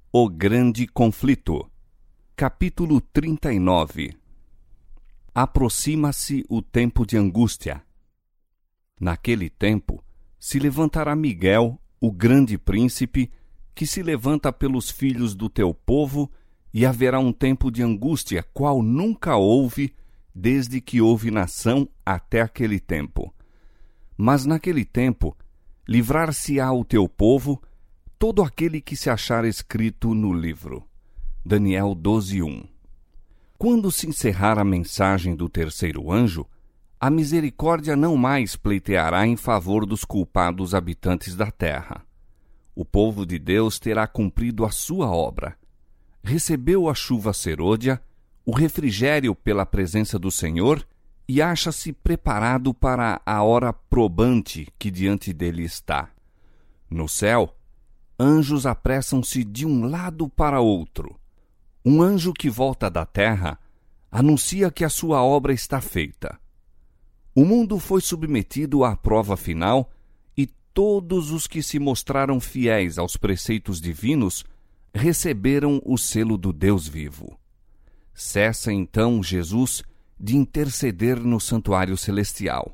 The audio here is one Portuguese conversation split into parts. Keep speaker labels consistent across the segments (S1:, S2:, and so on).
S1: O Grande Conflito. Capítulo 39. Aproxima-se o tempo de angústia. Naquele tempo, se levantará Miguel, o grande príncipe, que se levanta pelos filhos do teu povo, e haverá um tempo de angústia, qual nunca houve, desde que houve nação até aquele tempo. Mas naquele tempo, livrar-se-á o teu povo, todo aquele que se achar escrito no livro. Daniel 12:1. Quando se encerrar a mensagem do terceiro anjo, a misericórdia não mais pleiteará em favor dos culpados habitantes da terra. O povo de Deus terá cumprido a sua obra. Recebeu a chuva serôdia, o refrigério pela presença do Senhor, e acha-se preparado para a hora probante que diante dele está. No céu, anjos apressam-se de um lado para outro. Um anjo que volta da terra anuncia que a sua obra está feita. O mundo foi submetido à prova final e todos os que se mostraram fiéis aos preceitos divinos receberam o selo do Deus vivo. Cessa então Jesus de interceder no santuário celestial.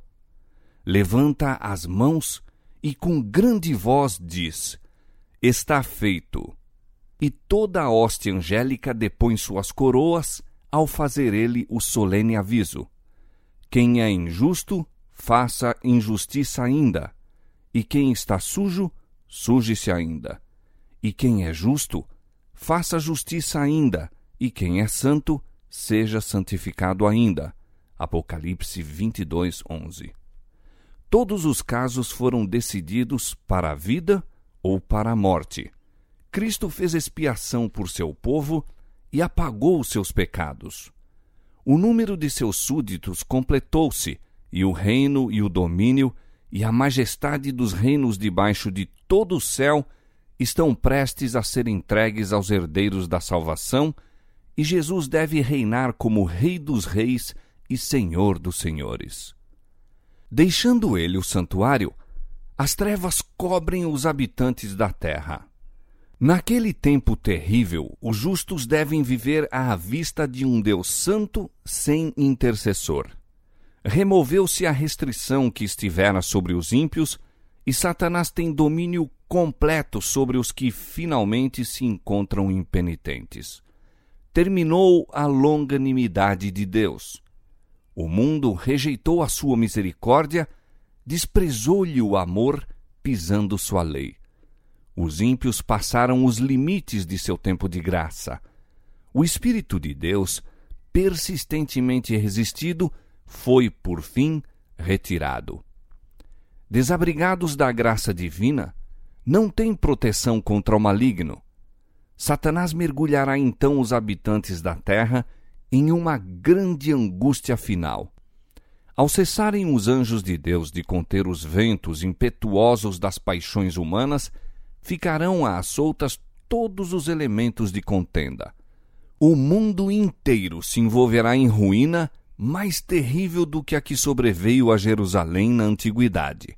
S1: Levanta as mãos e com grande voz diz: Está feito. E toda a hoste angélica depõe suas coroas ao fazer ele o solene aviso: Quem é injusto, faça injustiça ainda. E quem está sujo, suje-se ainda. E quem é justo, faça justiça ainda. E quem é santo, seja santificado ainda. Apocalipse 22:11. Todos os casos foram decididos para a vida ou para a morte. Cristo fez expiação por seu povo e apagou os seus pecados. O número de seus súditos completou-se, e o reino e o domínio e a majestade dos reinos debaixo de todo o céu estão prestes a ser entregues aos herdeiros da salvação, e Jesus deve reinar como Rei dos Reis e Senhor dos Senhores. Deixando ele o santuário, as trevas cobrem os habitantes da terra. Naquele tempo terrível, os justos devem viver à vista de um Deus santo sem intercessor. Removeu-se a restrição que estivera sobre os ímpios, e Satanás tem domínio completo sobre os que finalmente se encontram impenitentes. Terminou a longanimidade de Deus. O mundo rejeitou a sua misericórdia, desprezou-lhe o amor, pisando sua lei. Os ímpios passaram os limites de seu tempo de graça. O Espírito de Deus, persistentemente resistido, foi, por fim, retirado. Desabrigados da graça divina, não têm proteção contra o maligno. Satanás mergulhará então os habitantes da terra em uma grande angústia final. Ao cessarem os anjos de Deus de conter os ventos impetuosos das paixões humanas, ficarão às soltas todos os elementos de contenda. O mundo inteiro se envolverá em ruína mais terrível do que a que sobreveio a Jerusalém na antiguidade.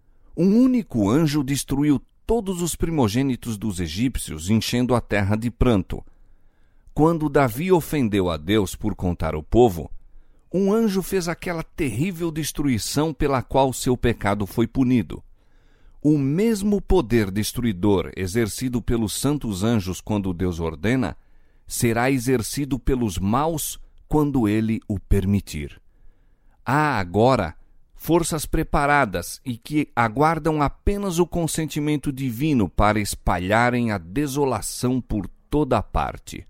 S1: Um único anjo destruiu todos os primogênitos dos egípcios, enchendo a terra de pranto. Quando Davi ofendeu a Deus por contar o povo, um anjo fez aquela terrível destruição pela qual seu pecado foi punido. O mesmo poder destruidor exercido pelos santos anjos quando Deus ordena, será exercido pelos maus quando ele o permitir. Há agora forças preparadas e que aguardam apenas o consentimento divino para espalharem a desolação por toda a parte.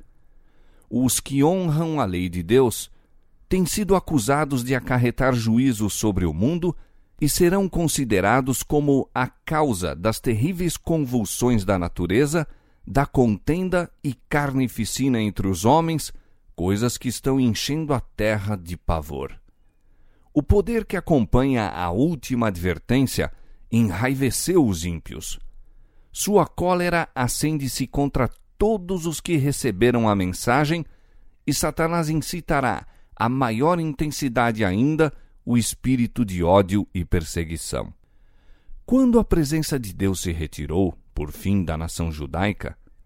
S1: Os que honram a lei de Deus têm sido acusados de acarretar juízo sobre o mundo e serão considerados como a causa das terríveis convulsões da natureza, da contenda e carnificina entre os homens, coisas que estão enchendo a terra de pavor. O poder que acompanha a última advertência enraiveceu os ímpios. Sua cólera acende-se contra todos os que receberam a mensagem, e Satanás incitará a maior intensidade ainda o espírito de ódio e perseguição. Quando a presença de Deus se retirou, por fim, da nação judaica,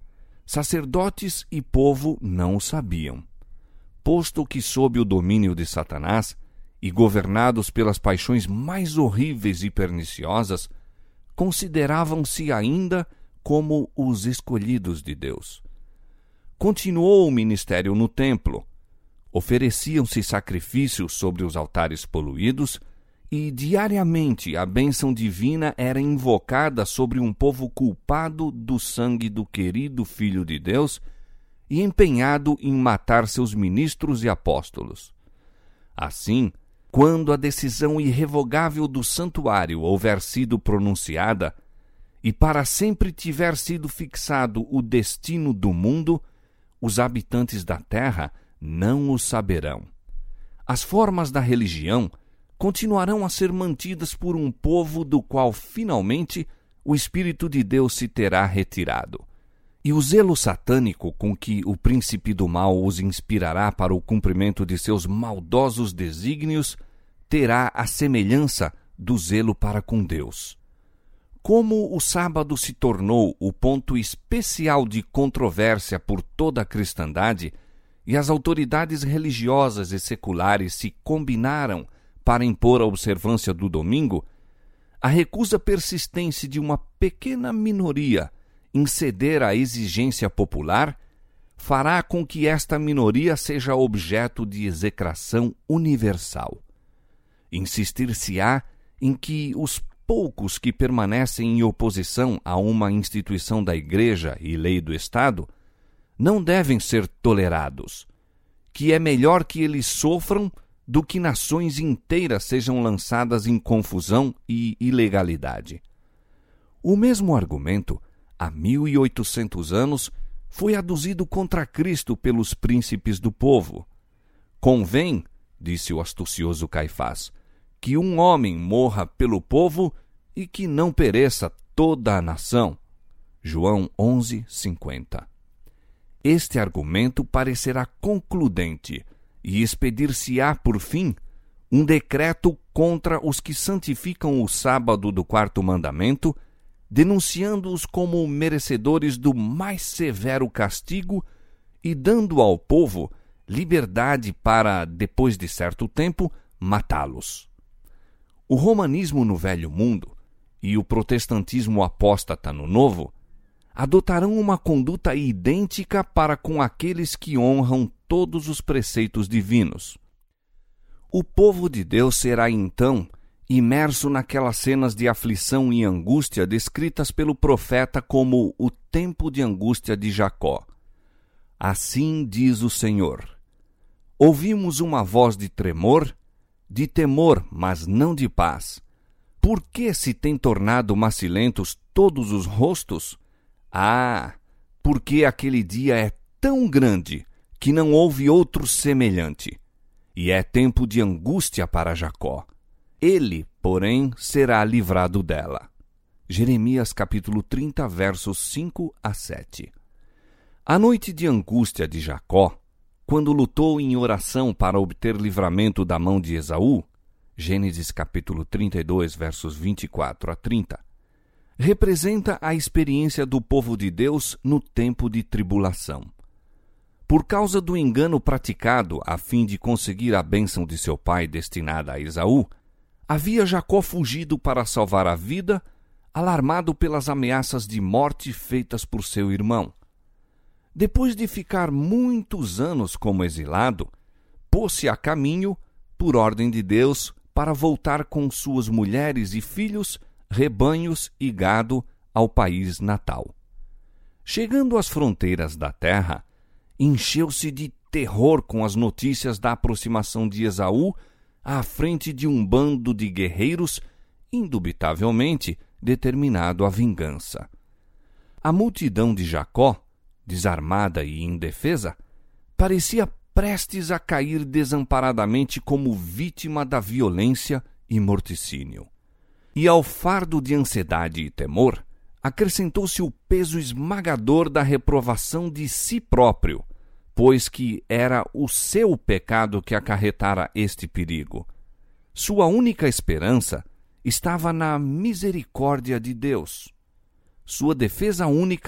S1: sacerdotes e povo não o sabiam. Posto que sob o domínio de Satanás e governados pelas paixões mais horríveis e perniciosas, consideravam-se ainda como os escolhidos de Deus. Continuou o ministério no templo. Ofereciam-se sacrifícios sobre os altares poluídos e diariamente a bênção divina era invocada sobre um povo culpado do sangue do querido Filho de Deus e empenhado em matar seus ministros e apóstolos. Assim, quando a decisão irrevogável do santuário houver sido pronunciada e para sempre tiver sido fixado o destino do mundo, os habitantes da terra não o saberão. As formas da religião continuarão a ser mantidas por um povo do qual, finalmente, o Espírito de Deus se terá retirado. E o zelo satânico com que o príncipe do mal os inspirará para o cumprimento de seus maldosos desígnios terá a semelhança do zelo para com Deus. Como o sábado se tornou o ponto especial de controvérsia por toda a cristandade, e as autoridades religiosas e seculares se combinaram para impor a observância do domingo, a recusa persistente de uma pequena minoria em ceder à exigência popular fará com que esta minoria seja objeto de execração universal. Insistir-se-á em que os poucos que permanecem em oposição a uma instituição da Igreja e lei do Estado não devem ser tolerados, que é melhor que eles sofram do que nações inteiras sejam lançadas em confusão e ilegalidade. O mesmo argumento, há 1800 anos, foi aduzido contra Cristo pelos príncipes do povo. Convém, disse o astucioso Caifás, que um homem morra pelo povo e que não pereça toda a nação. João 11:50. Este argumento parecerá concludente e expedir-se-á, por fim, um decreto contra os que santificam o sábado do quarto mandamento, denunciando-os como merecedores do mais severo castigo e dando ao povo liberdade para, depois de certo tempo, matá-los. O romanismo no Velho Mundo e o protestantismo apóstata no Novo adotarão uma conduta idêntica para com aqueles que honram todos os preceitos divinos. O povo de Deus será, então, imerso naquelas cenas de aflição e angústia descritas pelo profeta como o tempo de angústia de Jacó. Assim diz o Senhor: ouvimos uma voz de temor, mas não de paz. Por que se têm tornado macilentos todos os rostos? Porque aquele dia é tão grande que não houve outro semelhante, e é tempo de angústia para Jacó. Ele, porém, será livrado dela. Jeremias capítulo 30, versos 5 a 7. A noite de angústia de Jacó, quando lutou em oração para obter livramento da mão de Esaú, Gênesis capítulo 32, versos 24 a 30, representa a experiência do povo de Deus no tempo de tribulação. Por causa do engano praticado a fim de conseguir a bênção de seu pai destinada a Esaú, havia Jacó fugido para salvar a vida, alarmado pelas ameaças de morte feitas por seu irmão. Depois de ficar muitos anos como exilado, pôs-se a caminho, por ordem de Deus, para voltar com suas mulheres e filhos, rebanhos e gado ao país natal. Chegando às fronteiras da terra, encheu-se de terror com as notícias da aproximação de Esaú à frente de um bando de guerreiros, indubitavelmente determinado à vingança. A multidão de Jacó, desarmada e indefesa, parecia prestes a cair desamparadamente como vítima da violência e morticínio. E ao fardo de ansiedade e temor, acrescentou-se o peso esmagador da reprovação de si próprio, pois que era o seu pecado que acarretara este perigo. Sua única esperança estava na misericórdia de Deus. Sua defesa única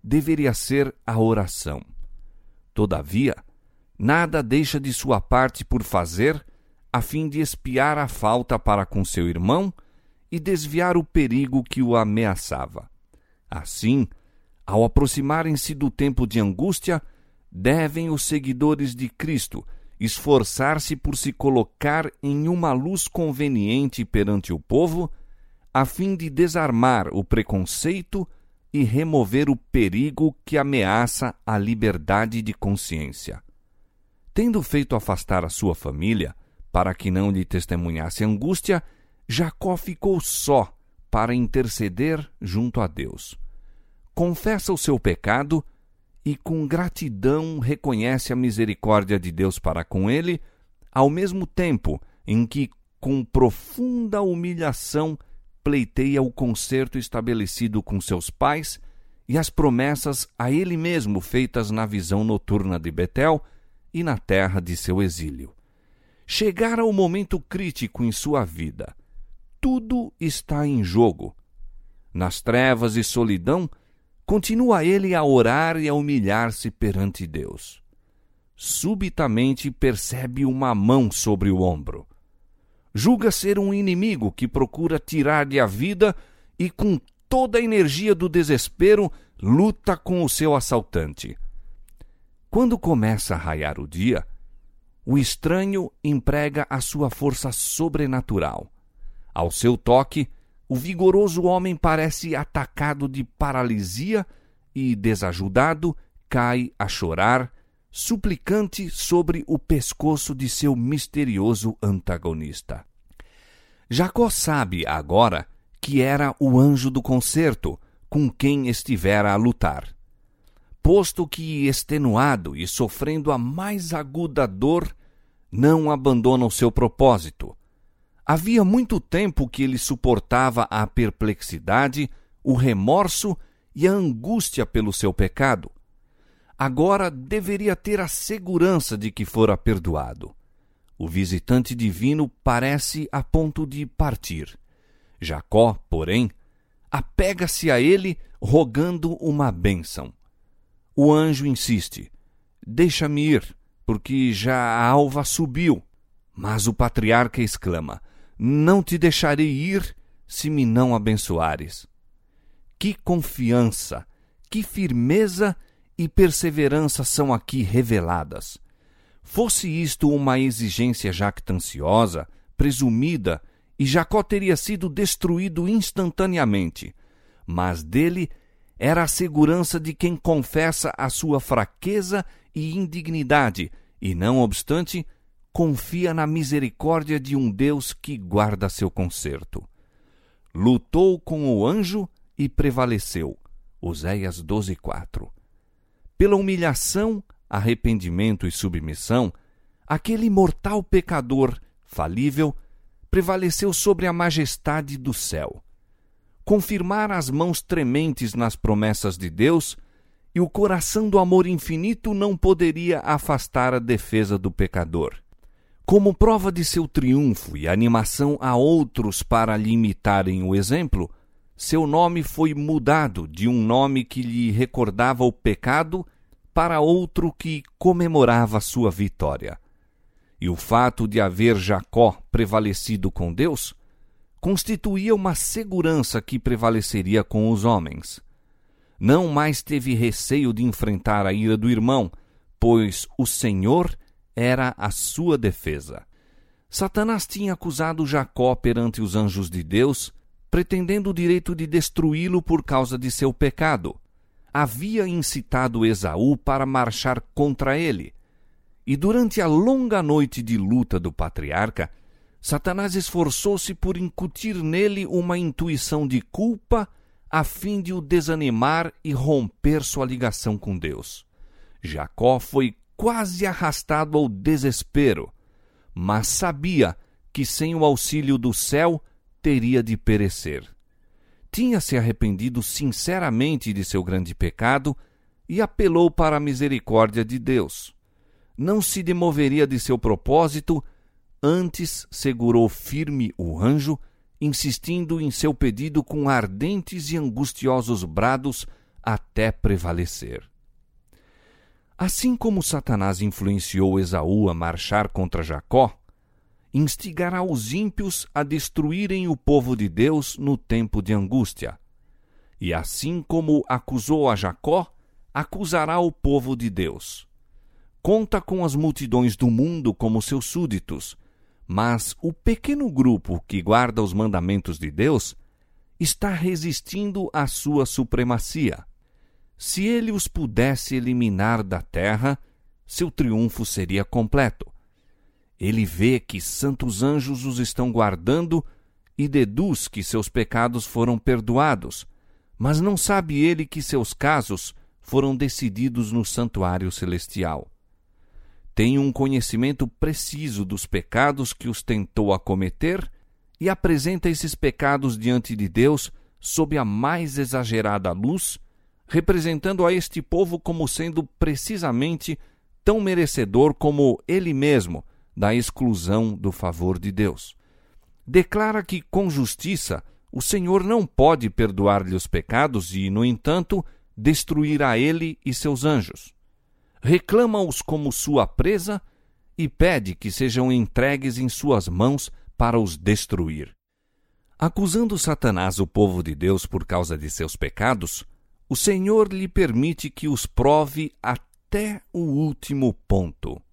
S1: deveria ser a oração. Todavia, nada deixa de sua parte por fazer, a fim de expiar a falta para com seu irmão e desviar o perigo que o ameaçava. Assim, ao aproximarem-se do tempo de angústia, devem os seguidores de Cristo esforçar-se por se colocar em uma luz conveniente perante o povo, a fim de desarmar o preconceito e remover o perigo que ameaça a liberdade de consciência. Tendo feito afastar a sua família, para que não lhe testemunhasse angústia, Jacó ficou só para interceder junto a Deus. Confessa o seu pecado e com gratidão reconhece a misericórdia de Deus para com ele, ao mesmo tempo em que, com profunda humilhação, pleiteia o concerto estabelecido com seus pais e as promessas a ele mesmo feitas na visão noturna de Betel e na terra de seu exílio. Chegara o momento crítico em sua vida. Tudo está em jogo. Nas trevas e solidão, continua ele a orar e a humilhar-se perante Deus. Subitamente percebe uma mão sobre o ombro. Julga ser um inimigo que procura tirar-lhe a vida e, com toda a energia do desespero, luta com o seu assaltante. Quando começa a raiar o dia, o estranho emprega a sua força sobrenatural. Ao seu toque, o vigoroso homem parece atacado de paralisia e, desajudado, cai a chorar, suplicante sobre o pescoço de seu misterioso antagonista. Jacó sabe agora que era o anjo do concerto com quem estivera a lutar. Posto que, extenuado e sofrendo a mais aguda dor, não abandona o seu propósito. Havia muito tempo que ele suportava a perplexidade, o remorso e a angústia pelo seu pecado. Agora deveria ter a segurança de que fora perdoado. O visitante divino parece a ponto de partir. Jacó, porém, apega-se a ele, rogando uma bênção. O anjo insiste: deixa-me ir, porque já a alva subiu. Mas o patriarca exclama: não te deixarei ir se me não abençoares. Que confiança, que firmeza e perseverança são aqui reveladas. Fosse isto uma exigência jactanciosa, presumida, e Jacó teria sido destruído instantaneamente. Mas dele era a segurança de quem confessa a sua fraqueza e indignidade, e, não obstante, confia na misericórdia de um Deus que guarda seu concerto. Lutou com o anjo e prevaleceu. Oséias 12:4. Pela humilhação, arrependimento e submissão, aquele mortal pecador, falível, prevaleceu sobre a majestade do céu. Confirmar as mãos trementes nas promessas de Deus, e o coração do amor infinito não poderia afastar a defesa do pecador. Como prova de seu triunfo e animação a outros para lhe imitarem o exemplo, seu nome foi mudado de um nome que lhe recordava o pecado para outro que comemorava sua vitória. E o fato de haver Jacó prevalecido com Deus constituía uma segurança que prevaleceria com os homens. Não mais teve receio de enfrentar a ira do irmão, pois o Senhor era a sua defesa. Satanás tinha acusado Jacó perante os anjos de Deus, pretendendo o direito de destruí-lo por causa de seu pecado. Havia incitado Esaú para marchar contra ele. E durante a longa noite de luta do patriarca, Satanás esforçou-se por incutir nele uma intuição de culpa, a fim de o desanimar e romper sua ligação com Deus. Jacó foi quase arrastado ao desespero, mas sabia que sem o auxílio do céu teria de perecer. Tinha-se arrependido sinceramente de seu grande pecado e apelou para a misericórdia de Deus. Não se demoveria de seu propósito, antes segurou firme o anjo, insistindo em seu pedido com ardentes e angustiosos brados, até prevalecer. Assim como Satanás influenciou Esaú a marchar contra Jacó, instigará os ímpios a destruírem o povo de Deus no tempo de angústia. E assim como acusou a Jacó, acusará o povo de Deus. Conta com as multidões do mundo como seus súditos, mas o pequeno grupo que guarda os mandamentos de Deus está resistindo à sua supremacia. Se ele os pudesse eliminar da terra, seu triunfo seria completo. Ele vê que santos anjos os estão guardando e deduz que seus pecados foram perdoados, mas não sabe ele que seus casos foram decididos no santuário celestial. Tem um conhecimento preciso dos pecados que os tentou a cometer e apresenta esses pecados diante de Deus sob a mais exagerada luz, representando a este povo como sendo precisamente tão merecedor como ele mesmo da exclusão do favor de Deus. Declara que, com justiça, o Senhor não pode perdoar-lhe os pecados e, no entanto, destruirá ele e seus anjos. Reclama-os como sua presa e pede que sejam entregues em suas mãos para os destruir. Acusando Satanás o povo de Deus por causa de seus pecados, o Senhor lhe permite que os prove até o último ponto.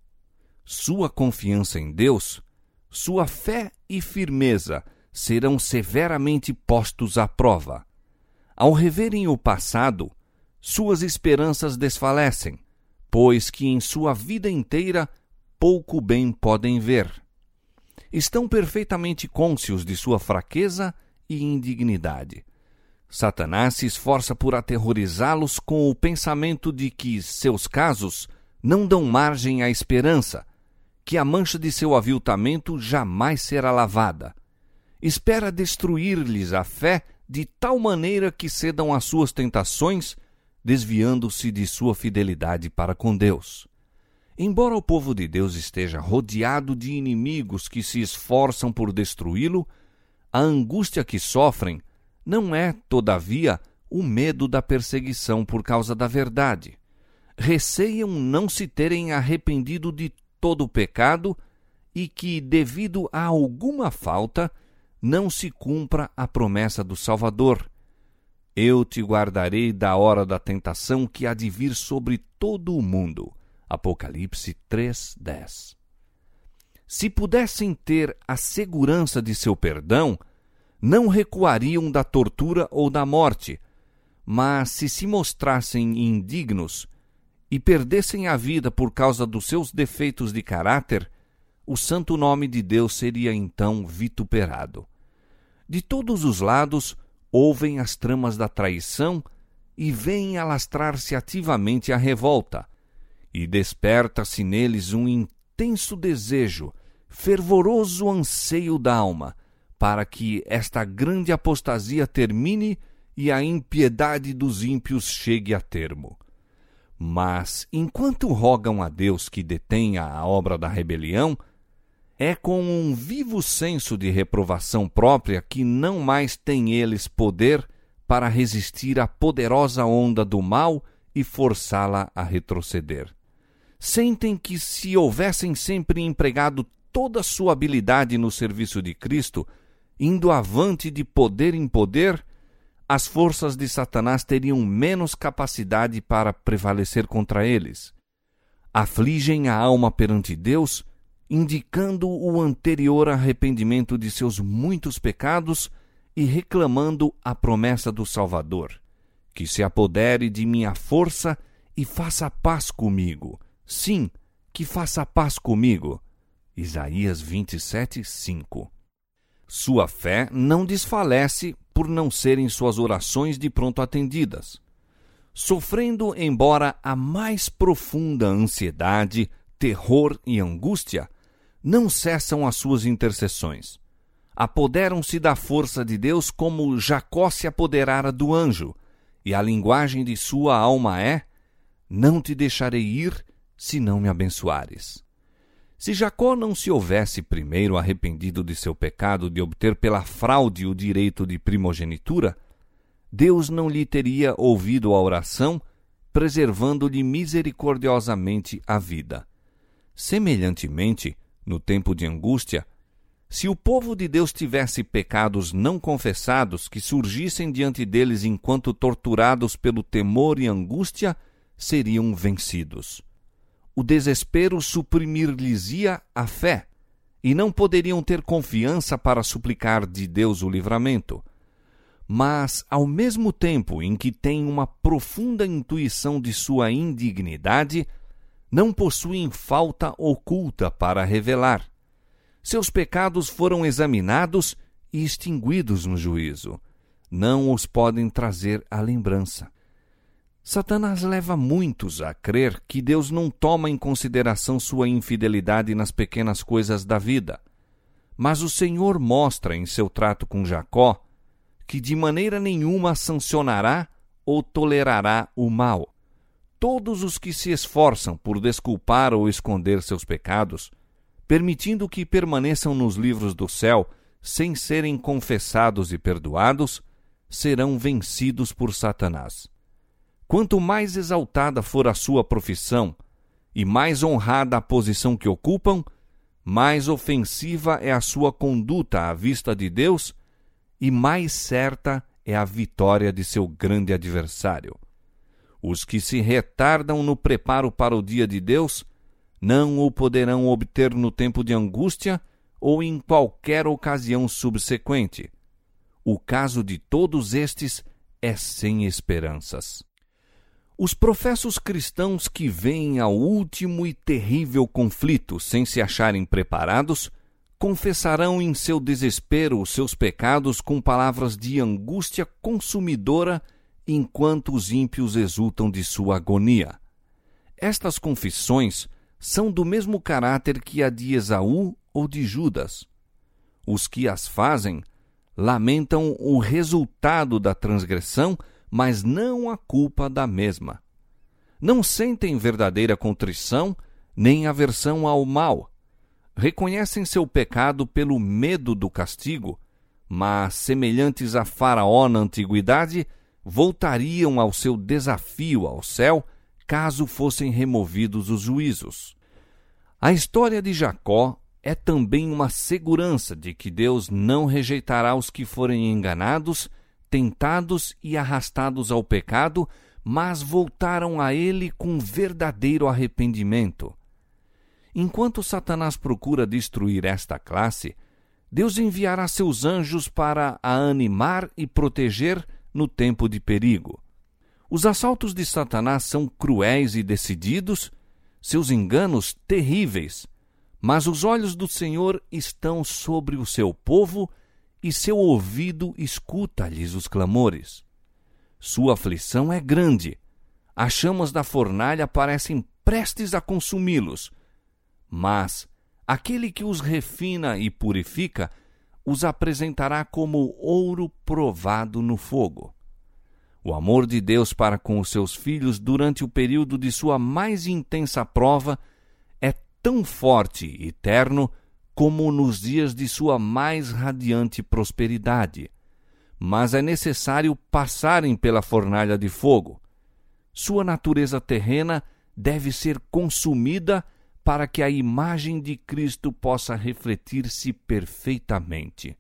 S1: Sua confiança em Deus, sua fé e firmeza serão severamente postos à prova. Ao reverem o passado, suas esperanças desfalecem, pois que em sua vida inteira pouco bem podem ver. Estão perfeitamente cônscios de sua fraqueza e indignidade. Satanás se esforça por aterrorizá-los com o pensamento de que seus casos não dão margem à esperança, que a mancha de seu aviltamento jamais será lavada. Espera destruir-lhes a fé de tal maneira que cedam às suas tentações, desviando-se de sua fidelidade para com Deus. Embora o povo de Deus esteja rodeado de inimigos que se esforçam por destruí-lo, a angústia que sofrem não é, todavia, o medo da perseguição por causa da verdade. Receiam não se terem arrependido de todo o pecado e que, devido a alguma falta, não se cumpra a promessa do Salvador. Eu te guardarei da hora da tentação que há de vir sobre todo o mundo. Apocalipse 3:10. Se pudessem ter a segurança de seu perdão, não recuariam da tortura ou da morte, mas se mostrassem indignos e perdessem a vida por causa dos seus defeitos de caráter, o santo nome de Deus seria então vituperado. De todos os lados ouvem as tramas da traição e veem alastrar-se ativamente a revolta, e desperta-se neles um intenso desejo, fervoroso anseio da alma, para que esta grande apostasia termine e a impiedade dos ímpios chegue a termo. Mas, enquanto rogam a Deus que detenha a obra da rebelião, é com um vivo senso de reprovação própria que não mais têm eles poder para resistir à poderosa onda do mal e forçá-la a retroceder. Sentem que, se houvessem sempre empregado toda a sua habilidade no serviço de Cristo, indo avante de poder em poder, as forças de Satanás teriam menos capacidade para prevalecer contra eles. Afligem a alma perante Deus, indicando o anterior arrependimento de seus muitos pecados e reclamando a promessa do Salvador, que se apodere de minha força e faça paz comigo. Sim, que faça paz comigo. Isaías 27:5. Sua fé não desfalece por não serem suas orações de pronto atendidas. Sofrendo embora a mais profunda ansiedade, terror e angústia, não cessam as suas intercessões. Apoderam-se da força de Deus como Jacó se apoderara do anjo, e a linguagem de sua alma é: não te deixarei ir se não me abençoares. Se Jacó não se houvesse primeiro arrependido de seu pecado de obter pela fraude o direito de primogenitura, Deus não lhe teria ouvido a oração, preservando-lhe misericordiosamente a vida. Semelhantemente, no tempo de angústia, se o povo de Deus tivesse pecados não confessados que surgissem diante deles enquanto torturados pelo temor e angústia, seriam vencidos. O desespero suprimir-lhes-ia a fé, e não poderiam ter confiança para suplicar de Deus o livramento. Mas, ao mesmo tempo em que têm uma profunda intuição de sua indignidade, não possuem falta oculta para revelar. Seus pecados foram examinados e extinguidos no juízo. Não os podem trazer à lembrança. Satanás leva muitos a crer que Deus não toma em consideração sua infidelidade nas pequenas coisas da vida. Mas o Senhor mostra em seu trato com Jacó que de maneira nenhuma sancionará ou tolerará o mal. Todos os que se esforçam por desculpar ou esconder seus pecados, permitindo que permaneçam nos livros do céu sem serem confessados e perdoados, serão vencidos por Satanás. Quanto mais exaltada for a sua profissão e mais honrada a posição que ocupam, mais ofensiva é a sua conduta à vista de Deus e mais certa é a vitória de seu grande adversário. Os que se retardam no preparo para o dia de Deus não o poderão obter no tempo de angústia ou em qualquer ocasião subsequente. O caso de todos estes é sem esperanças. Os professos cristãos que veem ao último e terrível conflito sem se acharem preparados, confessarão em seu desespero os seus pecados com palavras de angústia consumidora enquanto os ímpios exultam de sua agonia. Estas confissões são do mesmo caráter que a de Esaú ou de Judas. Os que as fazem lamentam o resultado da transgressão, mas não a culpa da mesma. Não sentem verdadeira contrição nem aversão ao mal. Reconhecem seu pecado pelo medo do castigo, mas, semelhantes a Faraó na antiguidade, voltariam ao seu desafio ao céu caso fossem removidos os juízos. A história de Jacó é também uma segurança de que Deus não rejeitará os que forem enganados, tentados e arrastados ao pecado, mas voltaram a ele com verdadeiro arrependimento. Enquanto Satanás procura destruir esta classe, Deus enviará seus anjos para a animar e proteger no tempo de perigo. Os assaltos de Satanás são cruéis e decididos, seus enganos terríveis, mas os olhos do Senhor estão sobre o seu povo e seu ouvido escuta-lhes os clamores. Sua aflição é grande, as chamas da fornalha parecem prestes a consumi-los, mas aquele que os refina e purifica os apresentará como ouro provado no fogo. O amor de Deus para com os seus filhos durante o período de sua mais intensa prova é tão forte e terno como nos dias de sua mais radiante prosperidade. Mas é necessário passarem pela fornalha de fogo. Sua natureza terrena deve ser consumida para que a imagem de Cristo possa refletir-se perfeitamente.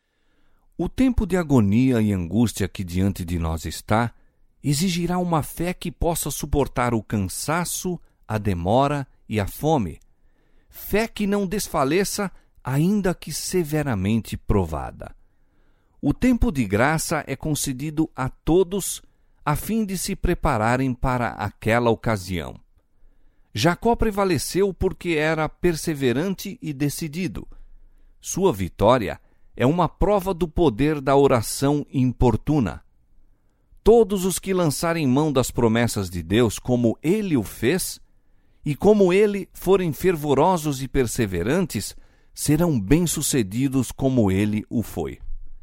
S1: O tempo de agonia e angústia que diante de nós está exigirá uma fé que possa suportar o cansaço, a demora e a fome. Fé que não desfaleça, ainda que severamente provada. O tempo de graça é concedido a todos a fim de se prepararem para aquela ocasião. Jacó prevaleceu porque era perseverante e decidido. Sua vitória é uma prova do poder da oração importuna. Todos os que lançarem mão das promessas de Deus como ele o fez, e como ele forem fervorosos e perseverantes, serão bem-sucedidos como ele o foi.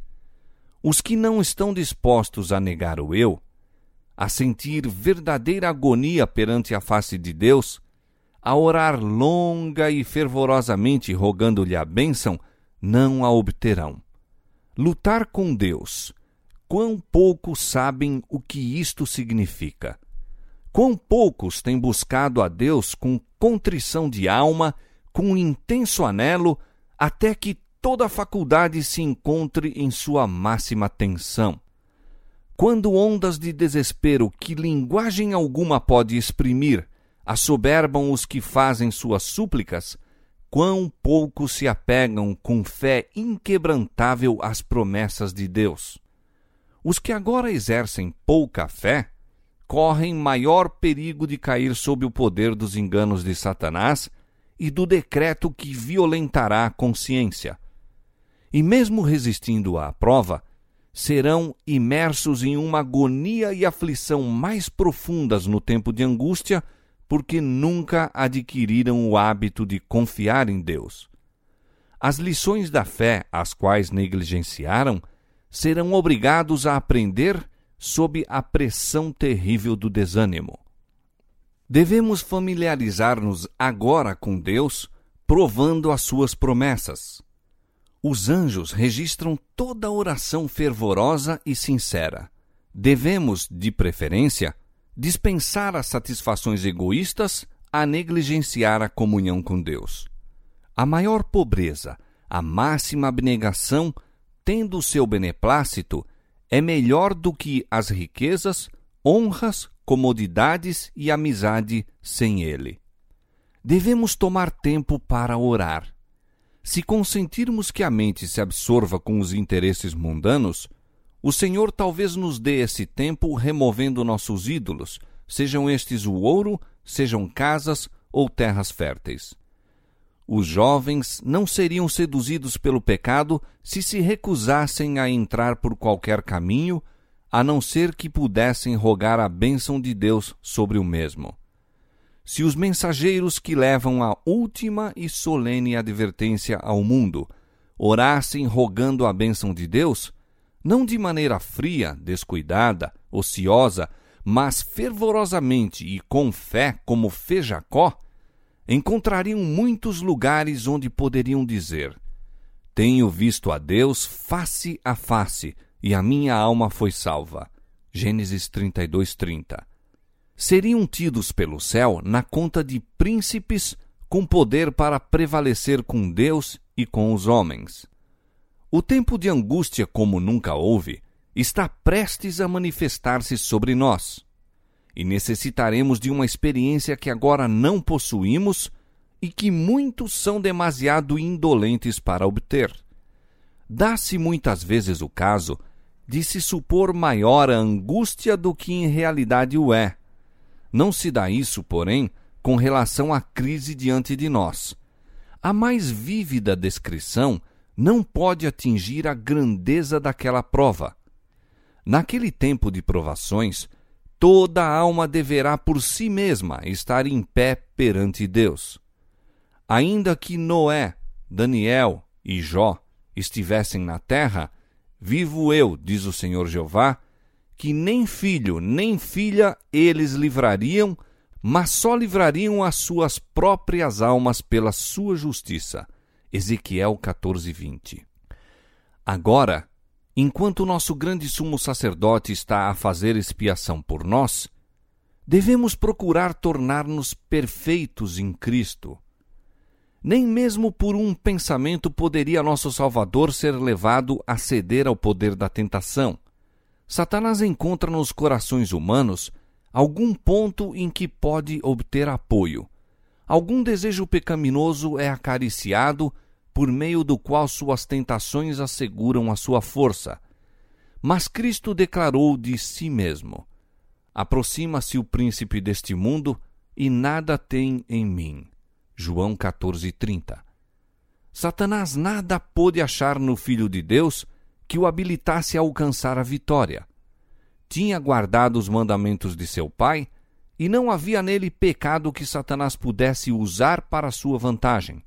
S1: Os que não estão dispostos a negar o eu, a sentir verdadeira agonia perante a face de Deus, a orar longa e fervorosamente rogando-lhe a bênção, não a obterão. Lutar com Deus, quão poucos sabem o que isto significa. Quão poucos têm buscado a Deus com contrição de alma, com intenso anelo, até que toda a faculdade se encontre em sua máxima tensão. Quando ondas de desespero que linguagem alguma pode exprimir assoberbam os que fazem suas súplicas, quão poucos se apegam com fé inquebrantável às promessas de Deus. Os que agora exercem pouca fé correm maior perigo de cair sob o poder dos enganos de Satanás e do decreto que violentará a consciência. E mesmo resistindo à prova, serão imersos em uma agonia e aflição mais profundas no tempo de angústia, porque nunca adquiriram o hábito de confiar em Deus. As lições da fé, as quais negligenciaram, serão obrigados a aprender sob a pressão terrível do desânimo. Devemos familiarizar-nos agora com Deus, provando as suas promessas. Os anjos registram toda oração fervorosa e sincera. Devemos, de preferência, dispensar as satisfações egoístas a negligenciar a comunhão com Deus. A maior pobreza, a máxima abnegação, tendo o seu beneplácito, é melhor do que as riquezas, honras, comodidades e amizade sem ele. Devemos tomar tempo para orar. Se consentirmos que a mente se absorva com os interesses mundanos, o Senhor talvez nos dê esse tempo removendo nossos ídolos, sejam estes o ouro, sejam casas ou terras férteis. Os jovens não seriam seduzidos pelo pecado se recusassem a entrar por qualquer caminho, a não ser que pudessem rogar a bênção de Deus sobre o mesmo. Se os mensageiros que levam a última e solene advertência ao mundo orassem rogando a bênção de Deus, não de maneira fria, descuidada, ociosa, mas fervorosamente e com fé como fez Jacó, encontrariam muitos lugares onde poderiam dizer: tenho visto a Deus face a face, e a minha alma foi salva. Gênesis 32:30. Seriam tidos pelo céu na conta de príncipes com poder para prevalecer com Deus e com os homens. O tempo de angústia como nunca houve está prestes a manifestar-se sobre nós, e necessitaremos de uma experiência que agora não possuímos e que muitos são demasiado indolentes para obter. Dá-se muitas vezes o caso de se supor maior a angústia do que em realidade o é. Não se dá isso, porém, com relação à crise diante de nós. A mais vívida descrição não pode atingir a grandeza daquela prova. Naquele tempo de provações, toda a alma deverá por si mesma estar em pé perante Deus. Ainda que Noé, Daniel e Jó estivessem na terra, vivo eu, diz o Senhor Jeová, que nem filho nem filha eles livrariam, mas só livrariam as suas próprias almas pela sua justiça. Ezequiel 14:20. Agora, enquanto o nosso grande sumo sacerdote está a fazer expiação por nós, devemos procurar tornar-nos perfeitos em Cristo. Nem mesmo por um pensamento poderia nosso Salvador ser levado a ceder ao poder da tentação. Satanás encontra nos corações humanos algum ponto em que pode obter apoio. Algum desejo pecaminoso é acariciado, por meio do qual suas tentações asseguram a sua força. Mas Cristo declarou de si mesmo: aproxima-se o príncipe deste mundo e nada tem em mim. João 14:30. Satanás nada pôde achar no Filho de Deus que o habilitasse a alcançar a vitória. Tinha guardado os mandamentos de seu pai e não havia nele pecado que Satanás pudesse usar para sua vantagem.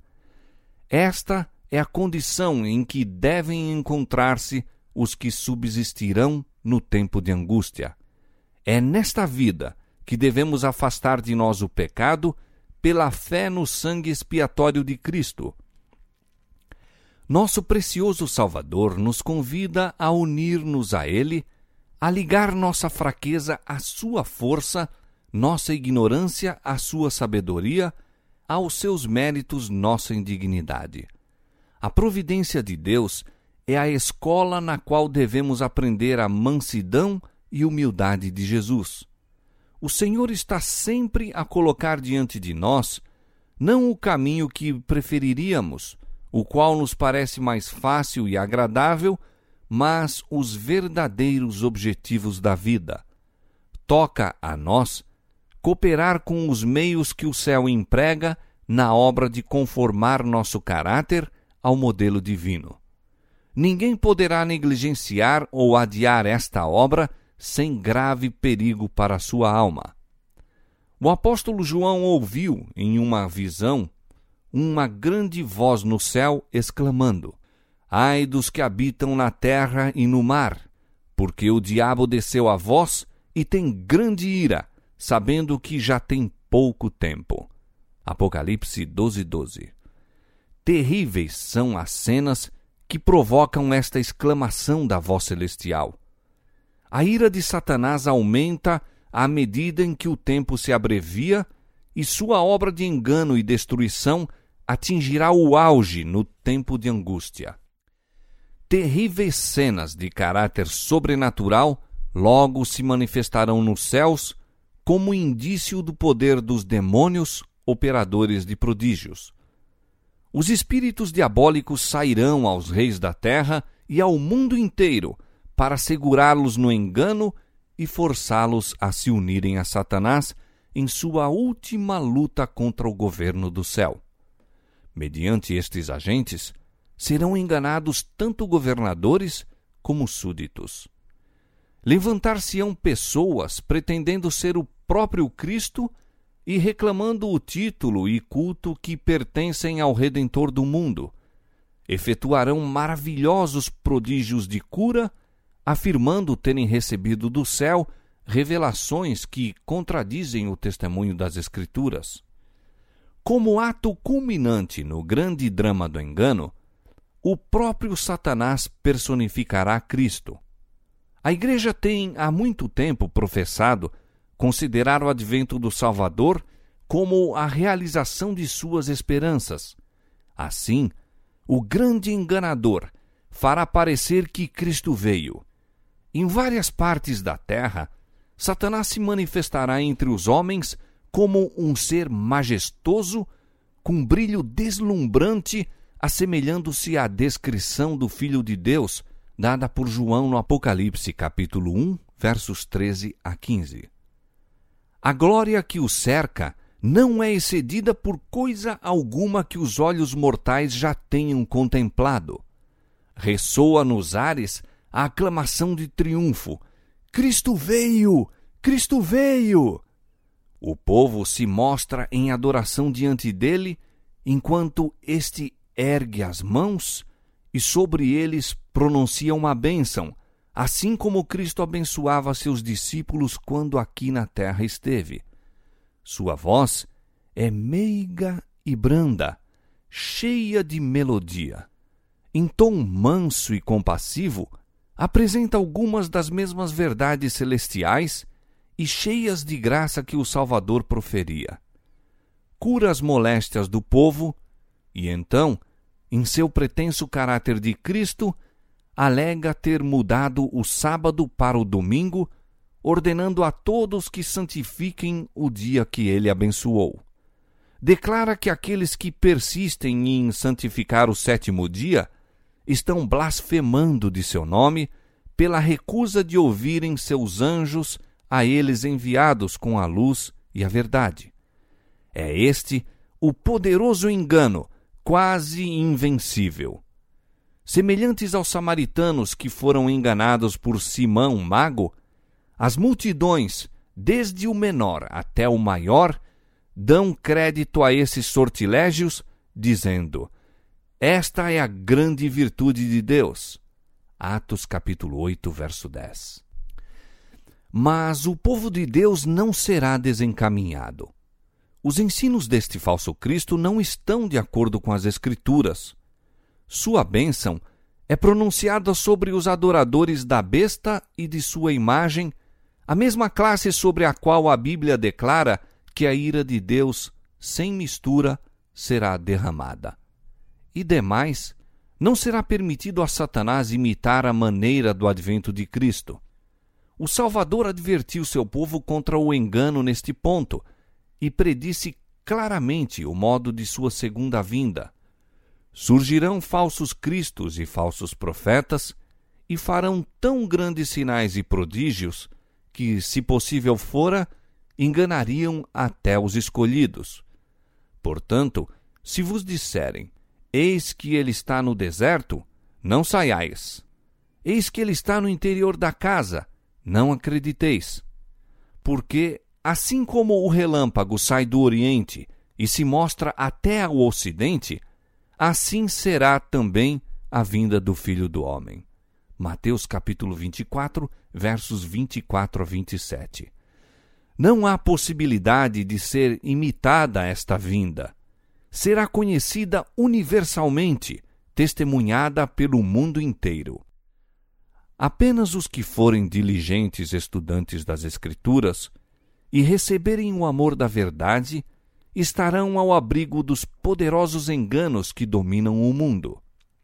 S1: Esta é a condição em que devem encontrar-se os que subsistirão no tempo de angústia. É nesta vida que devemos afastar de nós o pecado pela fé no sangue expiatório de Cristo. Nosso precioso Salvador nos convida a unir-nos a Ele a ligar nossa fraqueza à sua força, nossa ignorância à sua sabedoria, aos seus méritos nossa indignidade. A providência de Deus é a escola na qual devemos aprender a mansidão e humildade de Jesus. O Senhor está sempre a colocar diante de nós não o caminho que preferiríamos, o qual nos parece mais fácil e agradável, mas os verdadeiros objetivos da vida. Toca a nós cooperar com os meios que o céu emprega na obra de conformar nosso caráter ao modelo divino. Ninguém poderá negligenciar ou adiar esta obra sem grave perigo para a sua alma. O apóstolo João ouviu, em uma visão, uma grande voz no céu exclamando: Ai dos que habitam na terra e no mar, porque o diabo desceu a vós e tem grande ira, sabendo que já tem pouco tempo. Apocalipse 12:12. Terríveis são as cenas que provocam esta exclamação da voz celestial. A ira de Satanás aumenta à medida em que o tempo se abrevia e sua obra de engano e destruição atingirá o auge no tempo de angústia. Terríveis cenas de caráter sobrenatural logo se manifestarão nos céus como indício do poder dos demônios operadores de prodígios. Os espíritos diabólicos sairão aos reis da terra e ao mundo inteiro para segurá-los no engano e forçá-los a se unirem a Satanás em sua última luta contra o governo do céu. Mediante estes agentes, serão enganados tanto governadores como súditos. Levantar-se-ão pessoas pretendendo ser o próprio Cristo e reclamando o título e culto que pertencem ao Redentor do mundo. Efetuarão maravilhosos prodígios de cura, afirmando terem recebido do céu revelações que contradizem o testemunho das Escrituras. Como ato culminante no grande drama do engano, o próprio Satanás personificará Cristo. A Igreja tem há muito tempo professado considerar o advento do Salvador como a realização de suas esperanças. Assim, o grande enganador fará parecer que Cristo veio. Em várias partes da terra, Satanás se manifestará entre os homens como um ser majestoso, com brilho deslumbrante, assemelhando-se à descrição do Filho de Deus, dada por João no Apocalipse, capítulo 1, versos 13 a 15. A glória que o cerca não é excedida por coisa alguma que os olhos mortais já tenham contemplado. Ressoa nos ares a aclamação de triunfo: Cristo veio! Cristo veio! O povo se mostra em adoração diante dele, enquanto este ergue as mãos e sobre eles pronuncia uma bênção, assim como Cristo abençoava seus discípulos quando aqui na terra esteve. Sua voz é meiga e branda, cheia de melodia. Em tom manso e compassivo, apresenta algumas das mesmas verdades celestiais e cheias de graça que o Salvador proferia. Cura as moléstias do povo e então, em seu pretenso caráter de Cristo, alega ter mudado o sábado para o domingo, ordenando a todos que santifiquem o dia que ele abençoou. Declara que aqueles que persistem em santificar o sétimo dia estão blasfemando de seu nome pela recusa de ouvirem seus anjos a eles enviados com a luz e a verdade. É este o poderoso engano, quase invencível. Semelhantes aos samaritanos que foram enganados por Simão, mago, as multidões, desde o menor até o maior, dão crédito a esses sortilégios, dizendo: esta é a grande virtude de Deus. Atos capítulo 8, verso 10. Mas o povo de Deus não será desencaminhado. Os ensinos deste falso Cristo não estão de acordo com as Escrituras. Sua bênção É pronunciada sobre os adoradores da besta e de sua imagem, a mesma classe sobre a qual a Bíblia declara que a ira de Deus, sem mistura, será derramada. E demais, não será permitido a Satanás imitar a maneira do advento de Cristo. O Salvador advertiu seu povo contra o engano neste ponto e predisse claramente o modo de sua segunda vinda. Surgirão falsos cristos e falsos profetas e farão tão grandes sinais e prodígios que, se possível fora, enganariam até os escolhidos. Portanto, se vos disserem, eis que ele está no deserto, não saiais. Eis que ele está no interior da casa, não acrediteis. Porque, assim como o relâmpago sai do oriente e se mostra até ao ocidente, assim será também a vinda do Filho do Homem. Mateus capítulo 24, versos 24 a 27. Não há possibilidade de ser imitada esta vinda. Será conhecida universalmente, testemunhada pelo mundo inteiro. Apenas os que forem diligentes estudantes das Escrituras e receberem o amor da verdade estarão ao abrigo dos poderosos enganos que dominam o mundo.